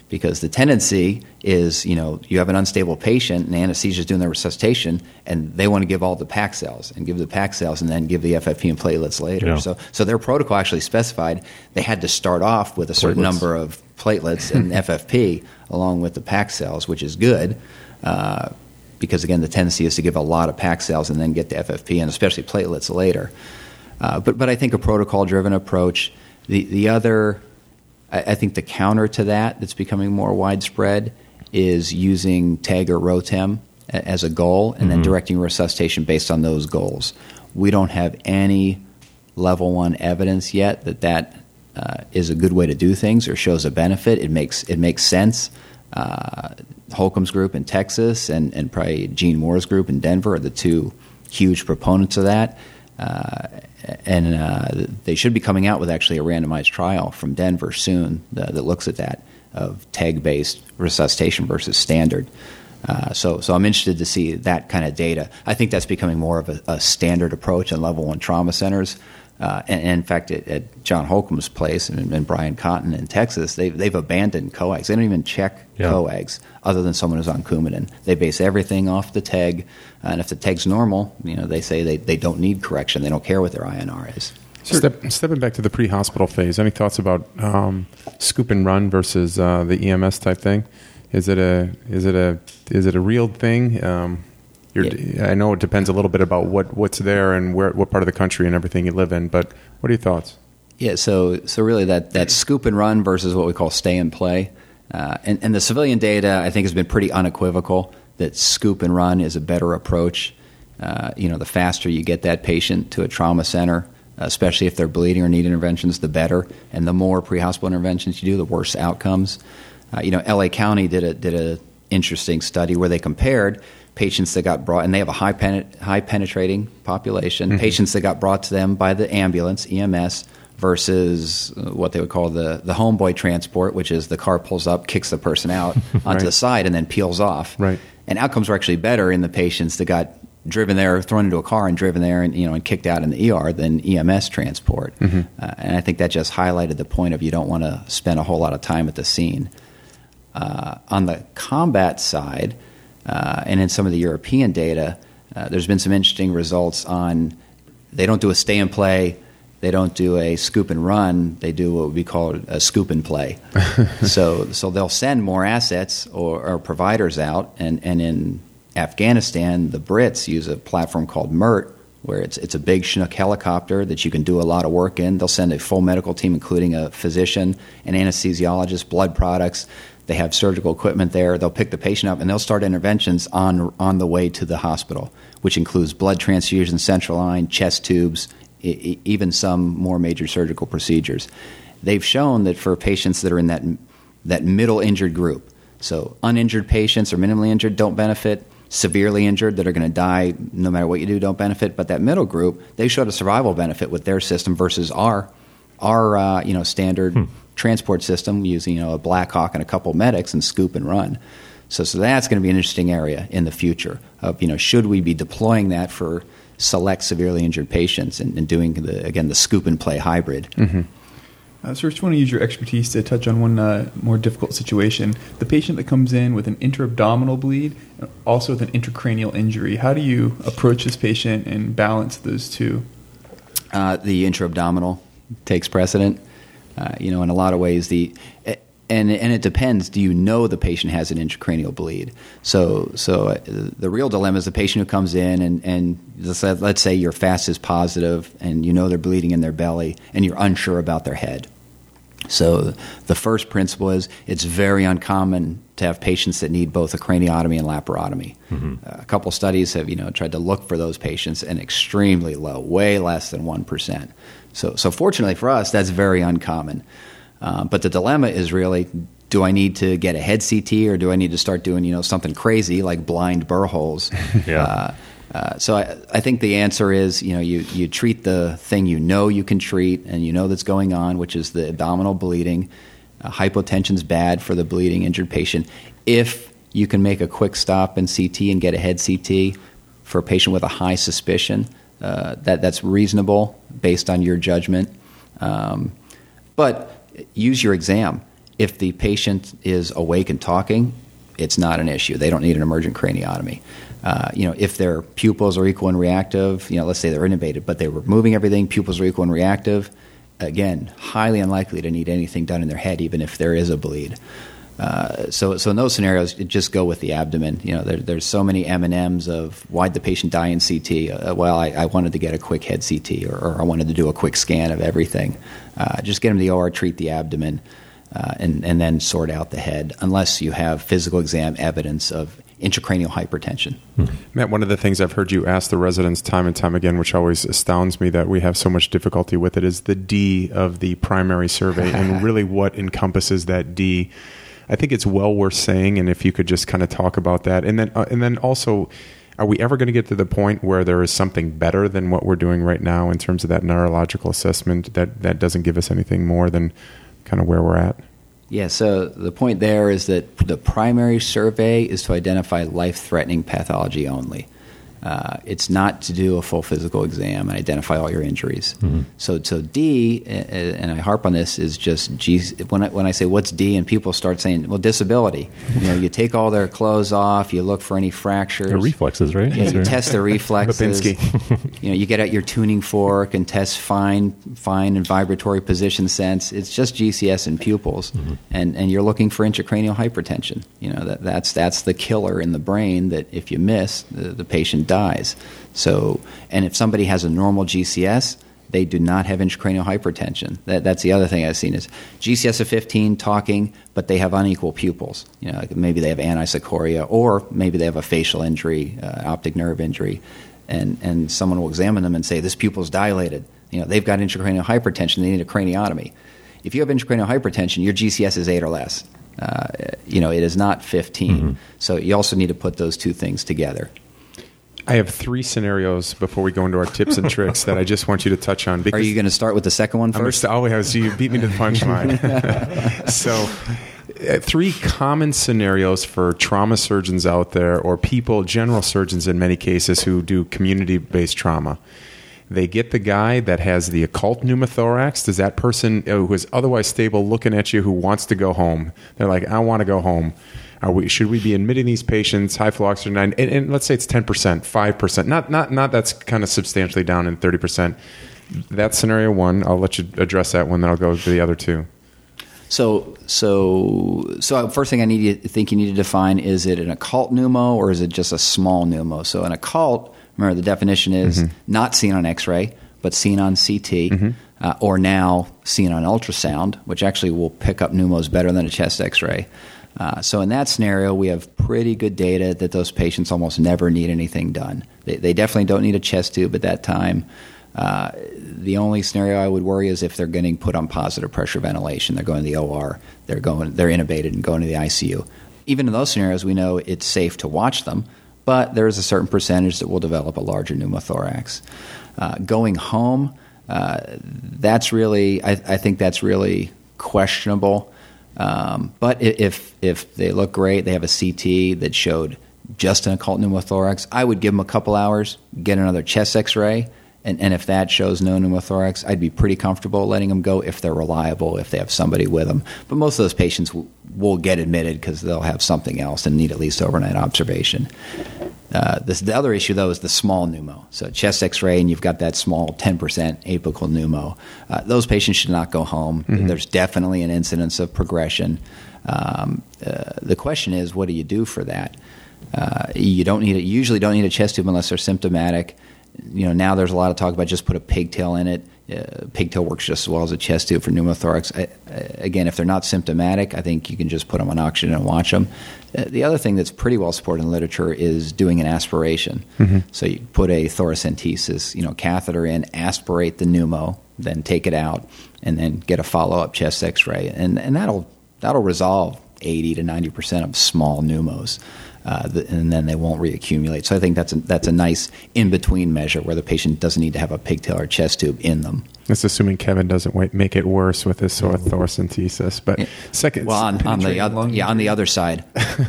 because the tendency is, you know, you have an unstable patient and anesthesia is doing their resuscitation, and they want to give all the P A C cells and give the P A C cells and then give the F F P and platelets later. Yeah. So, so their protocol actually specified they had to start off with a certain Platelets. number of platelets and F F P along with the P A C cells, which is good. Uh, because, again, the tendency is to give a lot of P A C cells and then get the F F P and especially platelets later. Uh, but, but I think a protocol-driven approach, the, the other, I, I think the counter to that that's becoming more widespread is using TEG or ROTEM a, as a goal and mm-hmm. then directing resuscitation based on those goals. We don't have any level one evidence yet that that uh, is a good way to do things or shows a benefit. It makes, it makes sense. Uh, Holcomb's group in Texas and, and probably Gene Moore's group in Denver are the two huge proponents of that. Uh, and uh, they should be coming out with actually a randomized trial from Denver soon that, that looks at that, of TEG-based resuscitation versus standard. Uh, so, so I'm interested to see that kind of data. I think that's becoming more of a, a standard approach in level one trauma centers. Uh, and, and in fact, at, at John Holcomb's place and, and Brian Cotton in Texas, they've, they've abandoned coags. They don't even check yeah. coags other than someone who's on Coumadin. They base everything off the TEG, and if the TEG's normal, you know, they say they, they don't need correction. They don't care what their I N R is. Step, stepping back to the pre-hospital phase, any thoughts about um, scoop and run versus uh, the E M S type thing? Is it a is it a is it a real thing? Um, You're, yeah. I know it depends a little bit about what, what's there and where, what part of the country and everything you live in, but what are your thoughts? Yeah, so so really that, that scoop and run versus what we call stay and play. Uh, and, and the civilian data, I think, has been pretty unequivocal that scoop and run is a better approach. Uh, you know, the faster you get that patient to a trauma center, especially if they're bleeding or need interventions, the better. And the more pre-hospital interventions you do, the worse outcomes. Uh, you know, L A County did a did a interesting study where they compared patients that got brought, and they have a high pen, high penetrating population, mm-hmm. patients that got brought to them by the ambulance, E M S, versus what they would call the, the homeboy transport, which is the car pulls up, kicks the person out onto right. the side, and then peels off. Right. And outcomes were actually better in the patients that got driven there, thrown into a car and driven there and, you know, and kicked out in the E R than E M S transport. Mm-hmm. Uh, and I think that just highlighted the point of you don't want to spend a whole lot of time at the scene. Uh, on the combat side, uh, and in some of the European data, uh, there's been some interesting results on they don't do a stay and play, they don't do a scoop and run, they do what we call a scoop and play. so so they'll send more assets or, or providers out, and, and in Afghanistan, the Brits use a platform called MERT, where it's it's a big Chinook helicopter that you can do a lot of work in. They'll send a full medical team, including a physician, an anesthesiologist, blood products. They have surgical equipment there. They'll pick the patient up, and they'll start interventions on on the way to the hospital, which includes blood transfusion, central line, chest tubes, e- even some more major surgical procedures. They've shown that for patients that are in that that middle injured group, so uninjured patients or minimally injured don't benefit, severely injured that are going to die no matter what you do don't benefit, but that middle group, they showed a survival benefit with their system versus our our uh, you know standard hmm. transport system using you know a Black Hawk and a couple medics and scoop and run. So so that's going to be an interesting area in the future of you know should we be deploying that for select severely injured patients and, and doing the again the scoop and play hybrid. Mm-hmm. Uh, so I just want to use your expertise to touch on one uh, more difficult situation. The patient that comes in with an intra-abdominal bleed and also with an intracranial injury. How do you approach this patient and balance those two? Uh, the intra-abdominal takes precedent. Uh, you know, in a lot of ways, the and and it depends. Do you know the patient has an intracranial bleed? So so uh, the real dilemma is the patient who comes in and and let's, let's say your FAST is positive and you know they're bleeding in their belly and you're unsure about their head. So the first principle is it's very uncommon to have patients that need both a craniotomy and laparotomy. Mm-hmm. Uh, a couple studies have you know tried to look for those patients, and extremely low, way less than one percent. So so fortunately for us, that's very uncommon. Uh, but the dilemma is really, do I need to get a head C T or do I need to start doing you know something crazy like blind burr holes? yeah. Uh, Uh, so I, I think the answer is, you know, you, you treat the thing you know you can treat and you know that's going on, which is the abdominal bleeding. Uh, hypotension's bad for the bleeding injured patient. If you can make a quick stop in C T and get a head C T for a patient with a high suspicion, uh, that that's reasonable based on your judgment. Um, but use your exam. if the patient is awake and talking, it's not an issue. They don't need an emergent craniotomy. Uh, you know, if their pupils are equal and reactive, you know, let's say they're intubated, but they were moving everything, pupils are equal and reactive, again, highly unlikely to need anything done in their head, even if there is a bleed. Uh, so, so in those scenarios, it just go with the abdomen. You know, there, there's so many M and M's of why'd the patient die in C T? Uh, well, I, I wanted to get a quick head C T, or, or I wanted to do a quick scan of everything. Uh, just get them to the O R, treat the abdomen, uh, and, and then sort out the head, unless you have physical exam evidence of intracranial hypertension. Hmm. Matt, one of the things I've heard you ask the residents time and time again, which always astounds me that we have so much difficulty with it, is the D of the primary survey and really what encompasses that D. I think it's well worth saying, and if you could just kind of talk about that. And then, uh, and then also, are we ever going to get to the point where there is something better than what we're doing right now in terms of that neurological assessment that, that doesn't give us anything more than kind of where we're at? Yeah, so the point there is that the primary survey is to identify life-threatening pathology only. Uh, it's not to do a full physical exam and identify all your injuries. Mm-hmm. So, so D, and I harp on this, is just G. When I, when I say what's D, and people start saying, well, disability. You know, you take all their clothes off, you look for any fractures. The reflexes, right? You, know, you test the reflexes. Lipinski. You know, you get out your tuning fork and test fine, fine and vibratory position sense. It's just G C S and pupils, mm-hmm. and and you're looking for intracranial hypertension. You know, that that's that's the killer in the brain. That if you miss, the, the patient dies. So, and if somebody has a normal G C S, they do not have intracranial hypertension. That, that's the other thing I've seen is G C S of fifteen talking, but they have unequal pupils. You know, like maybe they have anisocoria, or maybe they have a facial injury, uh, optic nerve injury, and and someone will examine them and say this pupil's dilated. You know, they've got intracranial hypertension. They need a craniotomy. If you have intracranial hypertension, your G C S is eight or less. Uh, you know, it is not fifteen. Mm-hmm. So you also need to put those two things together. I have three scenarios before we go into our tips and tricks that I just want you to touch on. Are you going to start with the second one first? I'm gonna, oh, so you beat me to the punchline. So, uh, three common scenarios for trauma surgeons out there, or people, general surgeons in many cases, who do community-based trauma. They get the guy that has the occult pneumothorax. Does that person who is otherwise stable looking at you who wants to go home? They're like, I want to go home. Are we, should we be admitting these patients high flow oxygen? And, and let's say it's ten percent, five percent. Not, not, not that's kind of substantially down in thirty percent. That's scenario one. I'll let you address that one, then I'll go to the other two. So, so, so first thing I need to think you need to define, is it an occult pneumo or is it just a small pneumo? So an occult, remember the definition is mm-hmm. not seen on X-ray, but seen on C T, mm-hmm. uh, or now seen on ultrasound, which actually will pick up pneumos better than a chest X-ray. Uh, so in that scenario, we have pretty good data that those patients almost never need anything done. They, they definitely don't need a chest tube at that time. Uh, the only scenario I would worry is if they're getting put on positive pressure ventilation. They're going to the O R. They're going. They're intubated and going to the I C U. Even in those scenarios, we know it's safe to watch them, but there is a certain percentage that will develop a larger pneumothorax. Uh, going home, uh, that's really. I, I think that's really questionable. Um, but if if they look great, they have a C T that showed just an occult pneumothorax, I would give them a couple hours, get another chest X-ray, and, and if that shows no pneumothorax, I'd be pretty comfortable letting them go if they're reliable, if they have somebody with them. But most of those patients w- will get admitted because they'll have something else and need at least overnight observation. Uh, this, the other issue, though, is the small pneumo. So chest X-ray, and you've got that small ten percent apical pneumo. Uh, those patients should not go home. Mm-hmm. There's definitely an incidence of progression. Um, uh, the question is, what do you do for that? Uh, you don't need it. You usually don't need a chest tube unless they're symptomatic. You know, now there's a lot of talk about just put a pigtail in it. Uh, pigtail works just as well as a chest tube for pneumothorax. I, I, again, if they're not symptomatic, I think you can just put them on oxygen and watch them. Uh, the other thing that's pretty well supported in the literature is doing an aspiration. Mm-hmm. So you put a thoracentesis, you know, catheter in, aspirate the pneumo, then take it out, and then get a follow-up chest X-ray, and and that'll that'll resolve eighty to ninety percent of small pneumos. Uh, the, and then they won't reaccumulate. So I think that's a, that's a nice in-between measure where the patient doesn't need to have a pigtail or chest tube in them. That's assuming Kevin doesn't wait, make it worse with his sort of thoracentesis. But yeah. second, well, on, on the other, yeah, on the other side.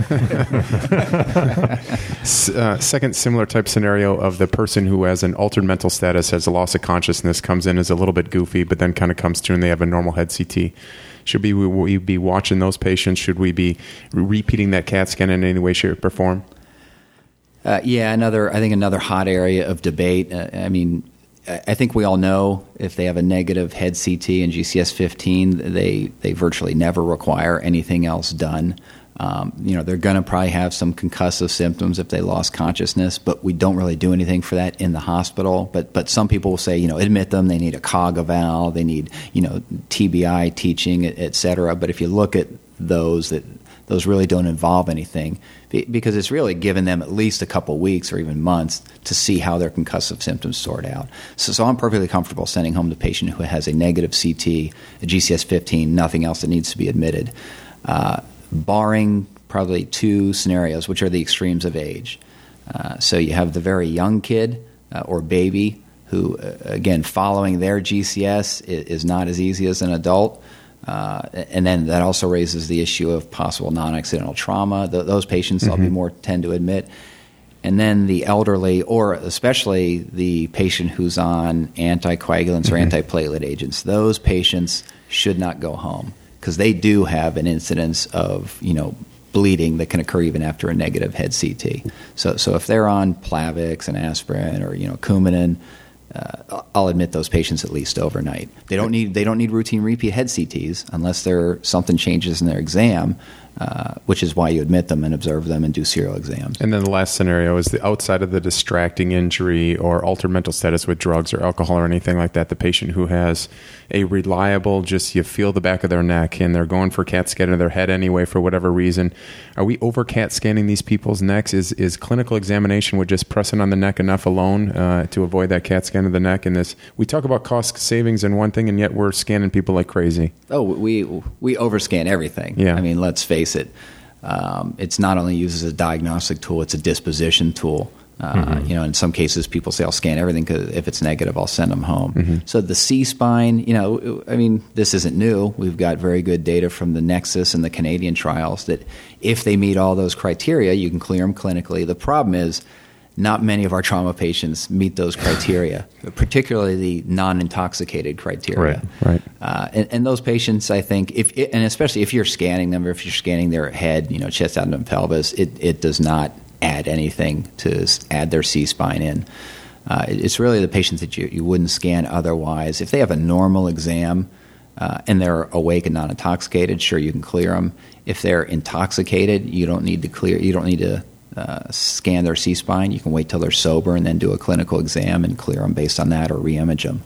uh, second, similar type scenario of the person who has an altered mental status, has a loss of consciousness, comes in as a little bit goofy, but then kind of comes to and they have a normal head C T. Should we, we be watching those patients? Should we be repeating that CAT scan in any way, shape, or form? Uh, yeah, another. I think another hot area of debate. Uh, I mean, I think we all know if they have a negative head C T and G C S fifteen, they they virtually never require anything else done. Um, you know, they're going to probably have some concussive symptoms if they lost consciousness, but we don't really do anything for that in the hospital. But but some people will say, you know, admit them. They need a C O G eval. They need, you know, T B I teaching, et cetera. But if you look at those, that those really don't involve anything, because it's really given them at least a couple weeks or even months to see how their concussive symptoms sort out. So, so I'm perfectly comfortable sending home the patient who has a negative C T, a G C S fifteen, nothing else that needs to be admitted. Uh, barring probably two scenarios, which are the extremes of age. Uh, so you have the very young kid uh, or baby who, uh, again, following their G C S is, is not as easy as an adult. Uh, and then that also raises the issue of possible non-accidental trauma. Th- those patients mm-hmm. I'll be more tend to admit. And then the elderly, or especially the patient who's on anticoagulants mm-hmm. or antiplatelet agents, those patients should not go home, because they do have an incidence of, you know, bleeding that can occur even after a negative head C T. So, so if they're on Plavix and aspirin or, you know, Coumadin, uh, I'll admit those patients at least overnight. They don't need they don't need routine repeat head C Ts unless there something changes in their exam, uh, which is why you admit them and observe them and do serial exams. And then the last scenario is the outside of the distracting injury or altered mental status with drugs or alcohol or anything like that, the patient who has a reliable, just you feel the back of their neck and they're going for CAT scan of their head anyway for whatever reason. Are we over CAT scanning these people's necks? Is is clinical examination with just pressing on the neck enough alone uh, to avoid that CAT scan of the neck? And this, we talk about cost savings and one thing, and yet we're scanning people like crazy. Oh, we we overscan everything. Yeah. I mean, let's face it. Um, it's not only used as a diagnostic tool; it's a disposition tool. Uh, mm-hmm. You know, in some cases, people say, "I'll scan everything because if it's negative, I'll send them home." Mm-hmm. So the C-spine, you know, I mean, this isn't new. We've got very good data from the Nexus and the Canadian trials that if they meet all those criteria, you can clear them clinically. The problem is, not many of our trauma patients meet those criteria, particularly the non-intoxicated criteria. Right, right. Uh, and, and those patients, I think, if it, and especially if you're scanning them or if you're scanning their head, you know, chest, abdomen, pelvis, it, it does not add anything to add their C-spine in. Uh, it, it's really the patients that you, you wouldn't scan otherwise. If they have a normal exam uh, and they're awake and not intoxicated, sure, you can clear them. If they're intoxicated, you don't need to clear. You don't need to uh, scan their C-spine. You can wait till they're sober and then do a clinical exam and clear them based on that or re-image them.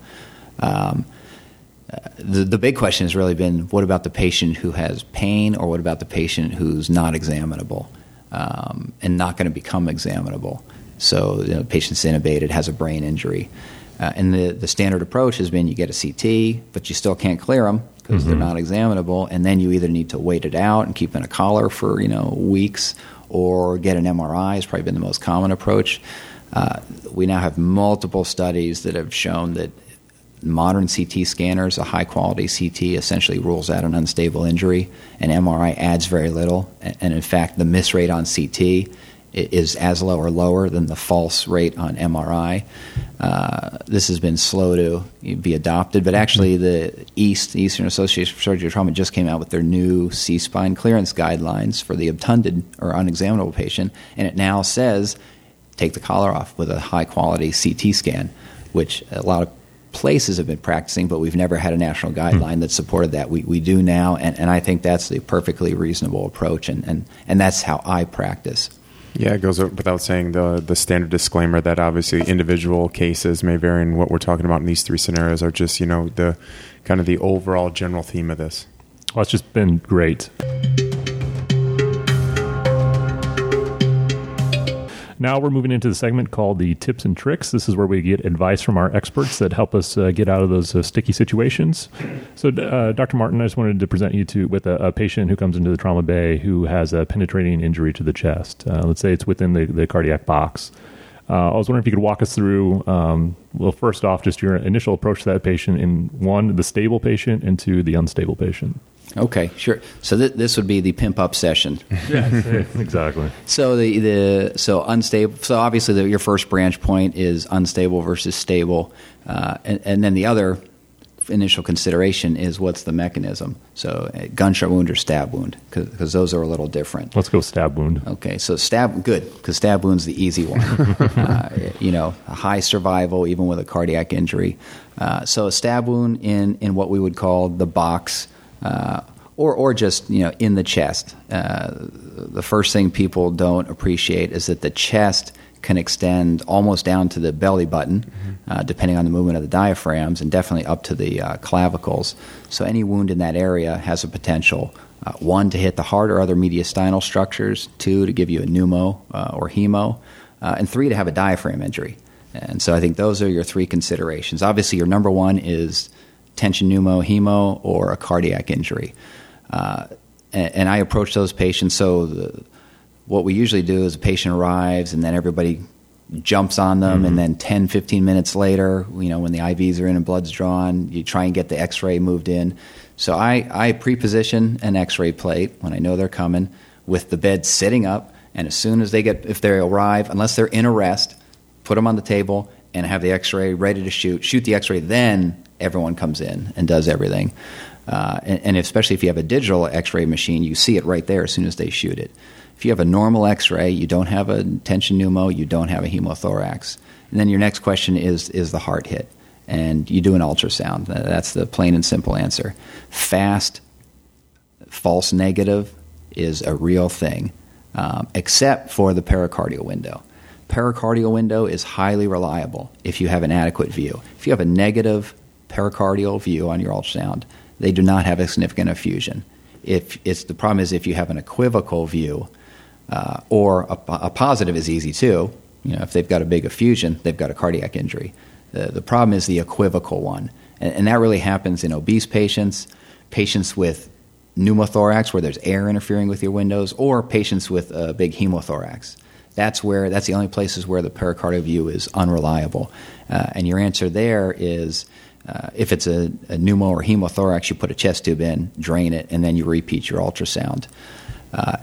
Um, uh, the, the big question has really been, what about the patient who has pain, or what about the patient who's not examinable? Um, and not going to become examinable. So you know, the patient's intubated, has a brain injury. Uh, and the, the standard approach has been you get a C T, but you still can't clear them because mm-hmm. they're not examinable. And then you either need to wait it out and keep in a collar for you know weeks, or get an M R I has probably been the most common approach. Uh, we now have multiple studies that have shown that modern C T scanners, a high-quality C T, essentially rules out an unstable injury. An M R I adds very little. And in fact, the miss rate on C T is as low or lower than the false rate on M R I. Uh, this has been slow to be adopted, but actually the EAST, the Eastern Association for Surgical Trauma, just came out with their new C-spine clearance guidelines for the obtunded or unexaminable patient, and it now says take the collar off with a high-quality C T scan, which a lot of places have been practicing, but we've never had a national guideline that supported that. We we do now, and, and I think that's the perfectly reasonable approach, and, and, and that's how I practice. Yeah, it goes without saying the the standard disclaimer that obviously individual cases may vary, and what we're talking about in these three scenarios are just, you know, the kind of the overall general theme of this. Well, it's just been great. Now we're moving into the segment called the Tips and Tricks. This is where we get advice from our experts that help us uh, get out of those uh, sticky situations. So, uh, Doctor Martin, I just wanted to present you to with a, a patient who comes into the trauma bay who has a penetrating injury to the chest. Uh, let's say it's within the, the cardiac box. Uh, I was wondering if you could walk us through, um, well, first off, just your initial approach to that patient in, one, the stable patient, and two, the unstable patient. Okay, sure. So th- this would be the pimp up session. Yeah, exactly. So the the so unstable. So obviously, the, your first branch point is unstable versus stable, uh, and, and then the other initial consideration is what's the mechanism. So a gunshot wound or stab wound, because those are a little different. Let's go stab wound. Okay, so stab, good, because stab wound's the easy one. uh, you know, a high survival even with a cardiac injury. Uh, so a stab wound in, in what we would call the box, uh, or or just, you know, in the chest. Uh, the first thing people don't appreciate is that the chest can extend almost down to the belly button, mm-hmm. uh, depending on the movement of the diaphragms, and definitely up to the uh, clavicles. So any wound in that area has a potential, uh, one, to hit the heart or other mediastinal structures, two, to give you a pneumo uh, or hemo, uh, and three, to have a diaphragm injury. And so I think those are your three considerations. Obviously, your number one is tension pneumo, hemo, or a cardiac injury. Uh, and, and I approach those patients, so the, what we usually do is a patient arrives and then everybody jumps on them, mm-hmm. and then ten, fifteen minutes later, you know, when the I Vs are in and blood's drawn, you try and get the x-ray moved in. So I, I pre-position an x-ray plate when I know they're coming with the bed sitting up, and as soon as they get, if they arrive, unless they're in arrest, put them on the table and have the x-ray ready to shoot, shoot the x-ray, then everyone comes in and does everything. Uh, and, and especially if you have a digital x-ray machine, you see it right there as soon as they shoot it. If you have a normal x-ray, you don't have a tension pneumo, you don't have a hemothorax. And then your next question is, is the heart hit? And you do an ultrasound. That's the plain and simple answer. Fast, false negative is a real thing, um, except for the pericardial window. Pericardial window is highly reliable if you have an adequate view. If you have a negative pericardial view on your ultrasound, they do not have a significant effusion. If it's the problem is if you have an equivocal view, uh, or a, a positive is easy too. You know, if they've got a big effusion, they've got a cardiac injury. The, the problem is the equivocal one, and, and that really happens in obese patients, patients with pneumothorax where there's air interfering with your windows, or patients with a big hemothorax. That's where that's the only places where the pericardial view is unreliable. Uh, and your answer there is, uh, if it's a, a pneumo or hemothorax, you put a chest tube in, drain it, and then you repeat your ultrasound. Uh,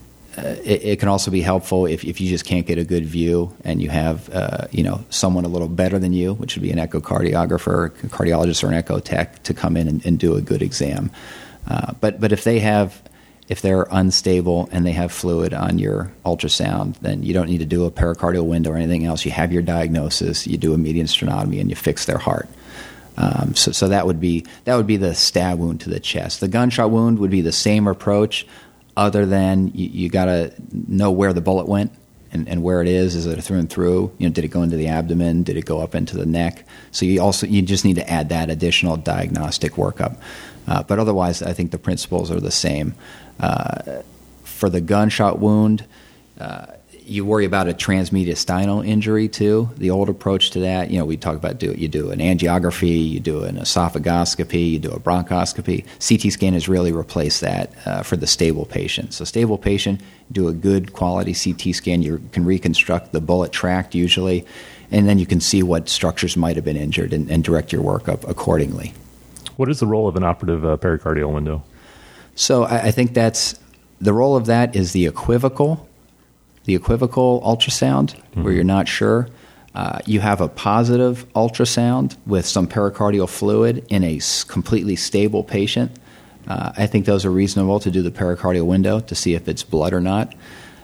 it, it can also be helpful if, if you just can't get a good view and you have uh, you know someone a little better than you, which would be an echocardiographer, a cardiologist, or an echo tech, to come in and, and do a good exam. Uh, but but if they have If they're unstable and they have fluid on your ultrasound, then you don't need to do a pericardial window or anything else. You have your diagnosis, you do a median sternotomy, and you fix their heart. Um, so, so that would be that would be the stab wound to the chest. The gunshot wound would be the same approach, other than you, you got to know where the bullet went and, and where it is. Is it through and through? You know, did it go into the abdomen? Did it go up into the neck? So you also you just need to add that additional diagnostic workup. Uh, but otherwise, I think the principles are the same. Uh, for the gunshot wound, uh, you worry about a transmediastinal injury too. The old approach to that, you know, we talk about do you do an angiography, you do an esophagoscopy, you do a bronchoscopy. C T scan has really replaced that uh, for the stable patient. So stable patient, do a good quality C T scan. You can reconstruct the bullet tract usually, and then you can see what structures might have been injured and, and direct your workup accordingly. What is the role of an operative uh, pericardial window? So I, I think that's the role of that is the equivocal, the equivocal ultrasound, mm-hmm. where you're not sure. Uh, you have a positive ultrasound with some pericardial fluid in a s- completely stable patient. Uh, I think those are reasonable to do the pericardial window to see if it's blood or not,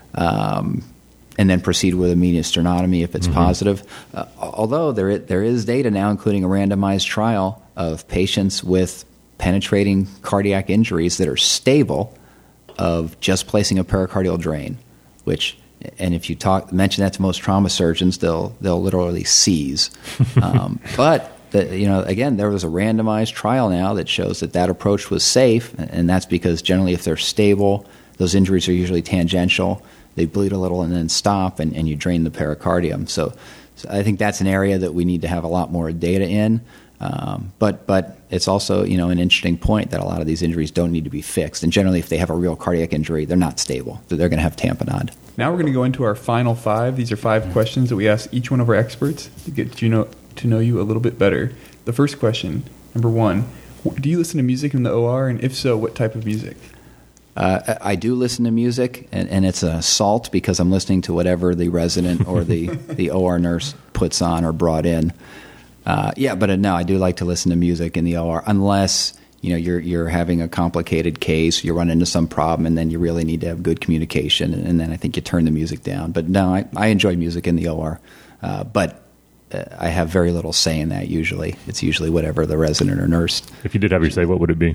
um, and then proceed with a median sternotomy if it's mm-hmm. positive. Uh, although there is, there is data now, including a randomized trial of patients with penetrating cardiac injuries that are stable, of just placing a pericardial drain, which, and if you talk mention that to most trauma surgeons, they'll they'll literally seize. Um, but the, you know, again, there was a randomized trial now that shows that that approach was safe, and that's because generally, if they're stable, those injuries are usually tangential. They bleed a little and then stop, and, and you drain the pericardium. So, so I think that's an area that we need to have a lot more data in. Um, but but it's also, you know, an interesting point that a lot of these injuries don't need to be fixed. And generally, if they have a real cardiac injury, they're not stable. They're going to have tamponade. Now we're going to go into our final five. These are five mm-hmm. questions that we ask each one of our experts to get you know to know you a little bit better. The first question, number one, do you listen to music in the O R? And if so, what type of music? Uh, I do listen to music, and, and it's an assault because I'm listening to whatever the resident or the, the O R nurse puts on or brought in. Uh, yeah, but uh, no, I do like to listen to music in the O R unless you know you're you're having a complicated case, you run into some problem, and then you really need to have good communication, and, and then I think you turn the music down. But no, I, I enjoy music in the O R, uh, but uh, I have very little say in that. Usually, it's usually whatever the resident or nurse. If you did have your say, what would it be?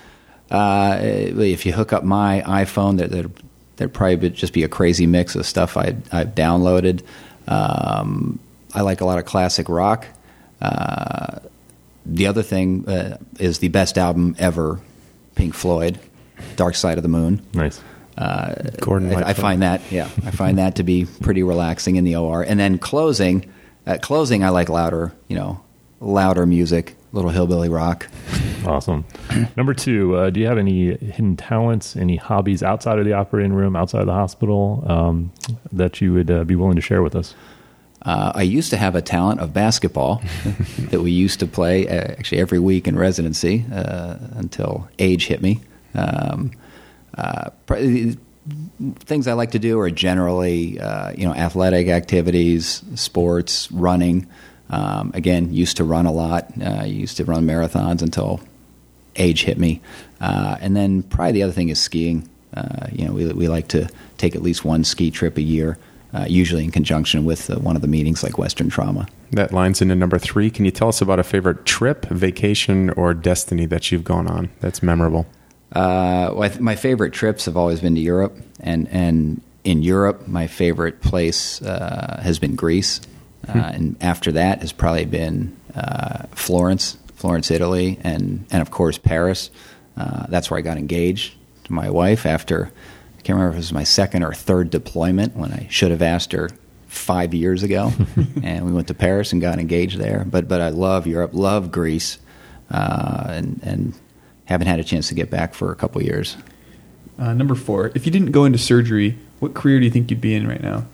Uh, if you hook up my iPhone, there there there'd probably just be a crazy mix of stuff I I've downloaded. Um, I like a lot of classic rock. Uh, the other thing uh, is the best album ever, Pink Floyd, Dark Side of the Moon. Nice. Uh, Gordon I, Lightfoot. I find that, yeah, I find that to be pretty relaxing in the O R. And then closing, at closing, I like louder, you know, louder music, little hillbilly rock. Awesome. Number two, uh, do you have any hidden talents, any hobbies outside of the operating room, outside of the hospital, um, that you would uh, be willing to share with us? Uh, I used to have a talent of basketball that we used to play uh, actually every week in residency uh, until age hit me. Um, uh, pr- things I like to do are generally, uh, you know, athletic activities, sports, running. Um, again, used to run a lot. Uh, used to run marathons until age hit me. Uh, and then probably the other thing is skiing. Uh, you know, we we like to take at least one ski trip a year. Uh, usually in conjunction with uh, one of the meetings like Western Trauma. That lines into number three. Can you tell us about a favorite trip, vacation, or destiny that you've gone on that's memorable? Uh, well, I th- my favorite trips have always been to Europe. And, and in Europe, my favorite place uh, has been Greece. Uh, hmm. And after that has probably been uh, Florence, Florence, Italy, and, and of course, Paris. Uh, that's where I got engaged to my wife after... I can't remember if it was my second or third deployment when I should have asked her five years ago. And we went to Paris and got engaged there. But but I love Europe, love Greece, uh, and, and haven't had a chance to get back for a couple of years. Uh, number four, if you didn't go into surgery, what career do you think you'd be in right now?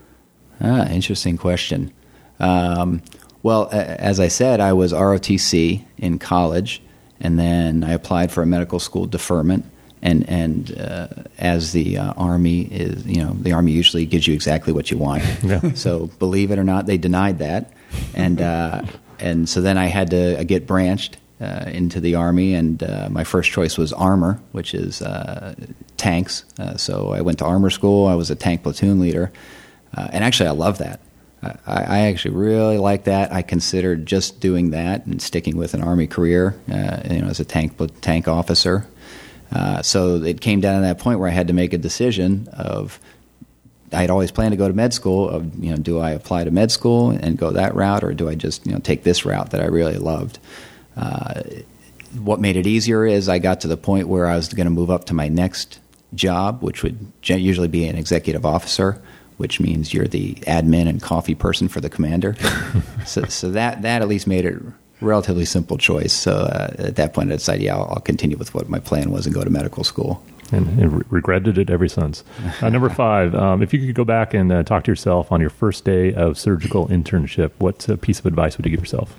Ah, interesting question. Um, well, a- as I said, I was R O T C in college, and then I applied for a medical school deferment. And and uh, as the uh, Army is, you know, the Army usually gives you exactly what you want. Yeah. So believe it or not, they denied that, and uh, and so then I had to get branched uh, into the Army, and uh, my first choice was armor, which is uh, tanks. Uh, so I went to armor school. I was a tank platoon leader, uh, and actually I love that. I, I actually really like that. I considered just doing that and sticking with an Army career, uh, you know, as a tank tank officer. Uh, so it came down to that point where I had to make a decision of, I had always planned to go to med school, of, you know, do I apply to med school and go that route, or do I just, you know, take this route that I really loved? Uh, what made it easier is I got to the point where I was going to move up to my next job, which would usually be an executive officer, which means you're the admin and coffee person for the commander. so so that, that at least made it relatively simple choice. So uh, at that point, I decided, yeah, I'll, I'll continue with what my plan was and go to medical school. And, and re- regretted it ever since. Uh, number five, um, if you could go back and uh, talk to yourself on your first day of surgical internship, what uh, piece of advice would you give yourself?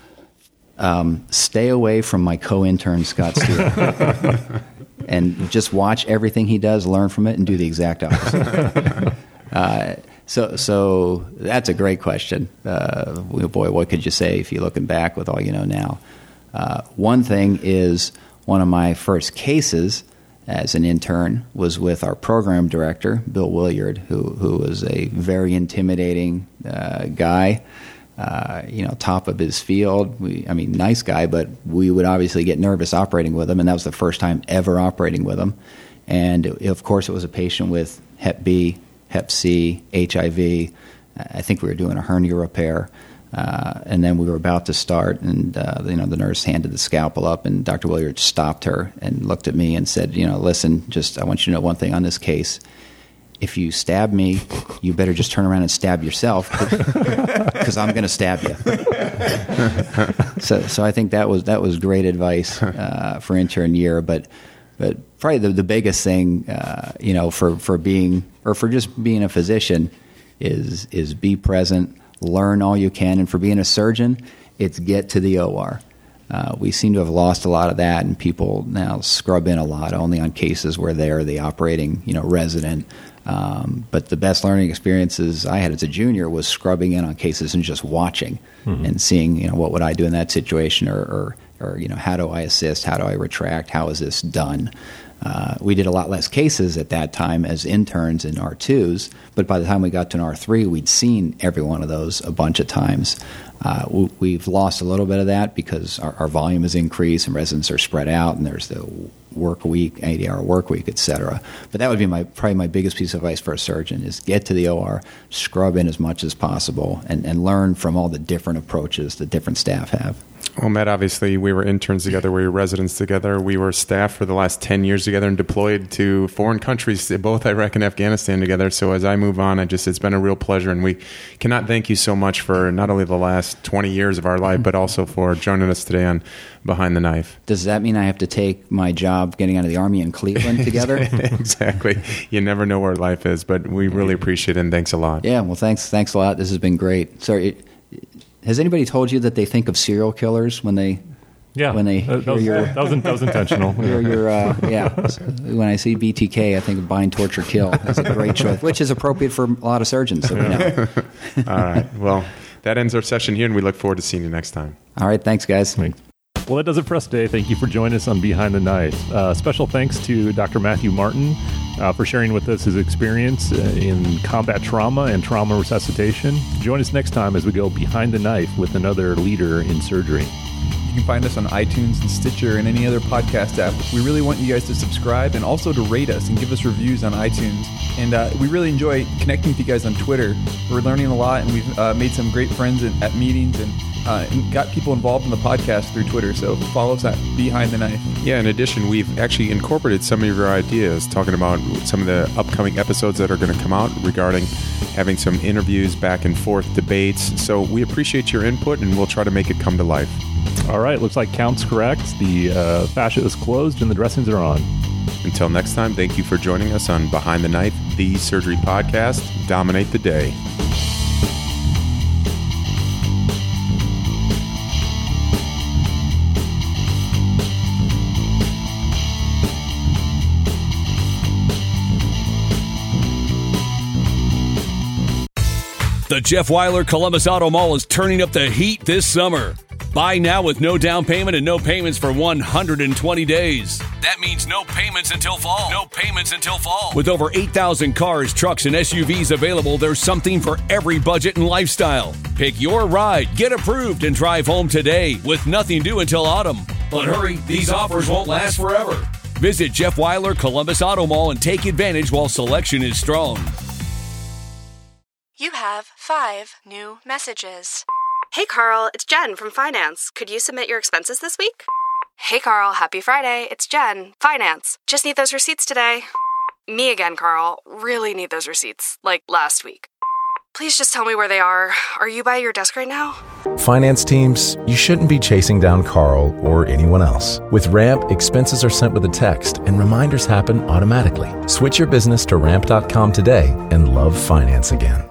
Um, stay away from my co-intern, Scott Stewart. And just watch everything he does, learn from it, and do the exact opposite. uh, So, so that's a great question. Uh, boy, what could you say if you're looking back with all you know now? Uh, one thing is, one of my first cases as an intern was with our program director, Bill Williard, who who was a very intimidating uh, guy. Uh, you know, top of his field. We, I mean, nice guy, but we would obviously get nervous operating with him, and that was the first time ever operating with him. And of course, it was a patient with Hep B, Hep C, H I V. I think we were doing a hernia repair, uh, and then we were about to start, and uh, you know, the nurse handed the scalpel up, and Doctor Williard stopped her and looked at me and said, "You know, listen, just I want you to know one thing on this case. If you stab me, you better just turn around and stab yourself, because I'm going to stab you." so, so I think that was that was great advice uh, for intern year, but. But probably the, the biggest thing, uh, you know, for, for being or for just being a physician is is be present, learn all you can, and for being a surgeon, it's get to the O R. Uh, we seem to have lost a lot of that, and people now scrub in a lot only on cases where they're the operating, you know, resident. Um, but the best learning experiences I had as a junior was scrubbing in on cases and just watching mm-hmm. and seeing, you know, what would I do in that situation, or, or, or, you know, how do I assist? How do I retract? How is this done? Uh, we did a lot less cases at that time as interns in R twos, but by the time we got to an R three, we'd seen every one of those a bunch of times. Uh, we, we've lost a little bit of that because our, our volume has increased and residents are spread out, and there's the work week, eighty-hour work week, et cetera. But that would be my probably my biggest piece of advice for a surgeon is get to the O R, scrub in as much as possible, and, and learn from all the different approaches that different staff have. Well, Matt, obviously, we were interns together. We were residents together. We were staff for the last ten years together and deployed to foreign countries, both Iraq and Afghanistan together. So as I move on, I just it's been a real pleasure. And we cannot thank you so much for not only the last twenty years of our life, but also for joining us today on Behind the Knife. Does that mean I have to take my job getting out of the Army in Cleveland together? Exactly. You never know where life is, but we really appreciate it, and thanks a lot. Yeah, well, thanks, thanks a lot. This has been great. Sorry. It, Has anybody told you that they think of serial killers when they, yeah, when they that, that, was, your, that, was, that was intentional. Your, your, uh, yeah, so when I see B T K, I think of bind, torture, kill. That's a great choice, which is appropriate for a lot of surgeons. So we know. All right. Well, that ends our session here, and we look forward to seeing you next time. All right. Thanks, guys. Thanks. Well, that does it for us today. Thank you for joining us on Behind the Knife. Uh, special thanks to Doctor Matthew Martin uh, for sharing with us his experience uh, in combat trauma and trauma resuscitation. Join us next time as we go behind the knife with another leader in surgery. You can find us on iTunes and Stitcher and any other podcast app. We really want you guys to subscribe and also to rate us and give us reviews on iTunes. And uh, we really enjoy connecting with you guys on Twitter. We're learning a lot, and we've uh, made some great friends at, at meetings and, uh, and got people involved in the podcast through Twitter. So follow us at Behind the Knife. Yeah, in addition, we've actually incorporated some of your ideas, talking about some of the upcoming episodes that are going to come out regarding having some interviews, back and forth debates. So we appreciate your input, and we'll try to make it come to life. All right, looks like count's correct. The uh, fascia is closed and the dressings are on. Until next time, thank you for joining us on Behind the Knife, the surgery podcast. Dominate the day. The Jeff Weiler Columbus Auto Mall is turning up the heat this summer. Buy now with no down payment and no payments for one hundred twenty days. That means no payments until fall. No payments until fall. With over eight thousand cars, trucks, and S U Vs available, there's something for every budget and lifestyle. Pick your ride, get approved, and drive home today with nothing due until autumn. But hurry, these offers won't last forever. Visit Jeff Weiler Columbus Auto Mall and take advantage while selection is strong. You have five new messages. Hey, Carl, it's Jen from Finance. Could you submit your expenses this week? Hey, Carl, happy Friday. It's Jen, Finance. Just need those receipts today. Me again, Carl. Really need those receipts, like last week. Please just tell me where they are. Are you by your desk right now? Finance teams, you shouldn't be chasing down Carl or anyone else. With Ramp, expenses are sent with a text and reminders happen automatically. Switch your business to ramp dot com today and love finance again.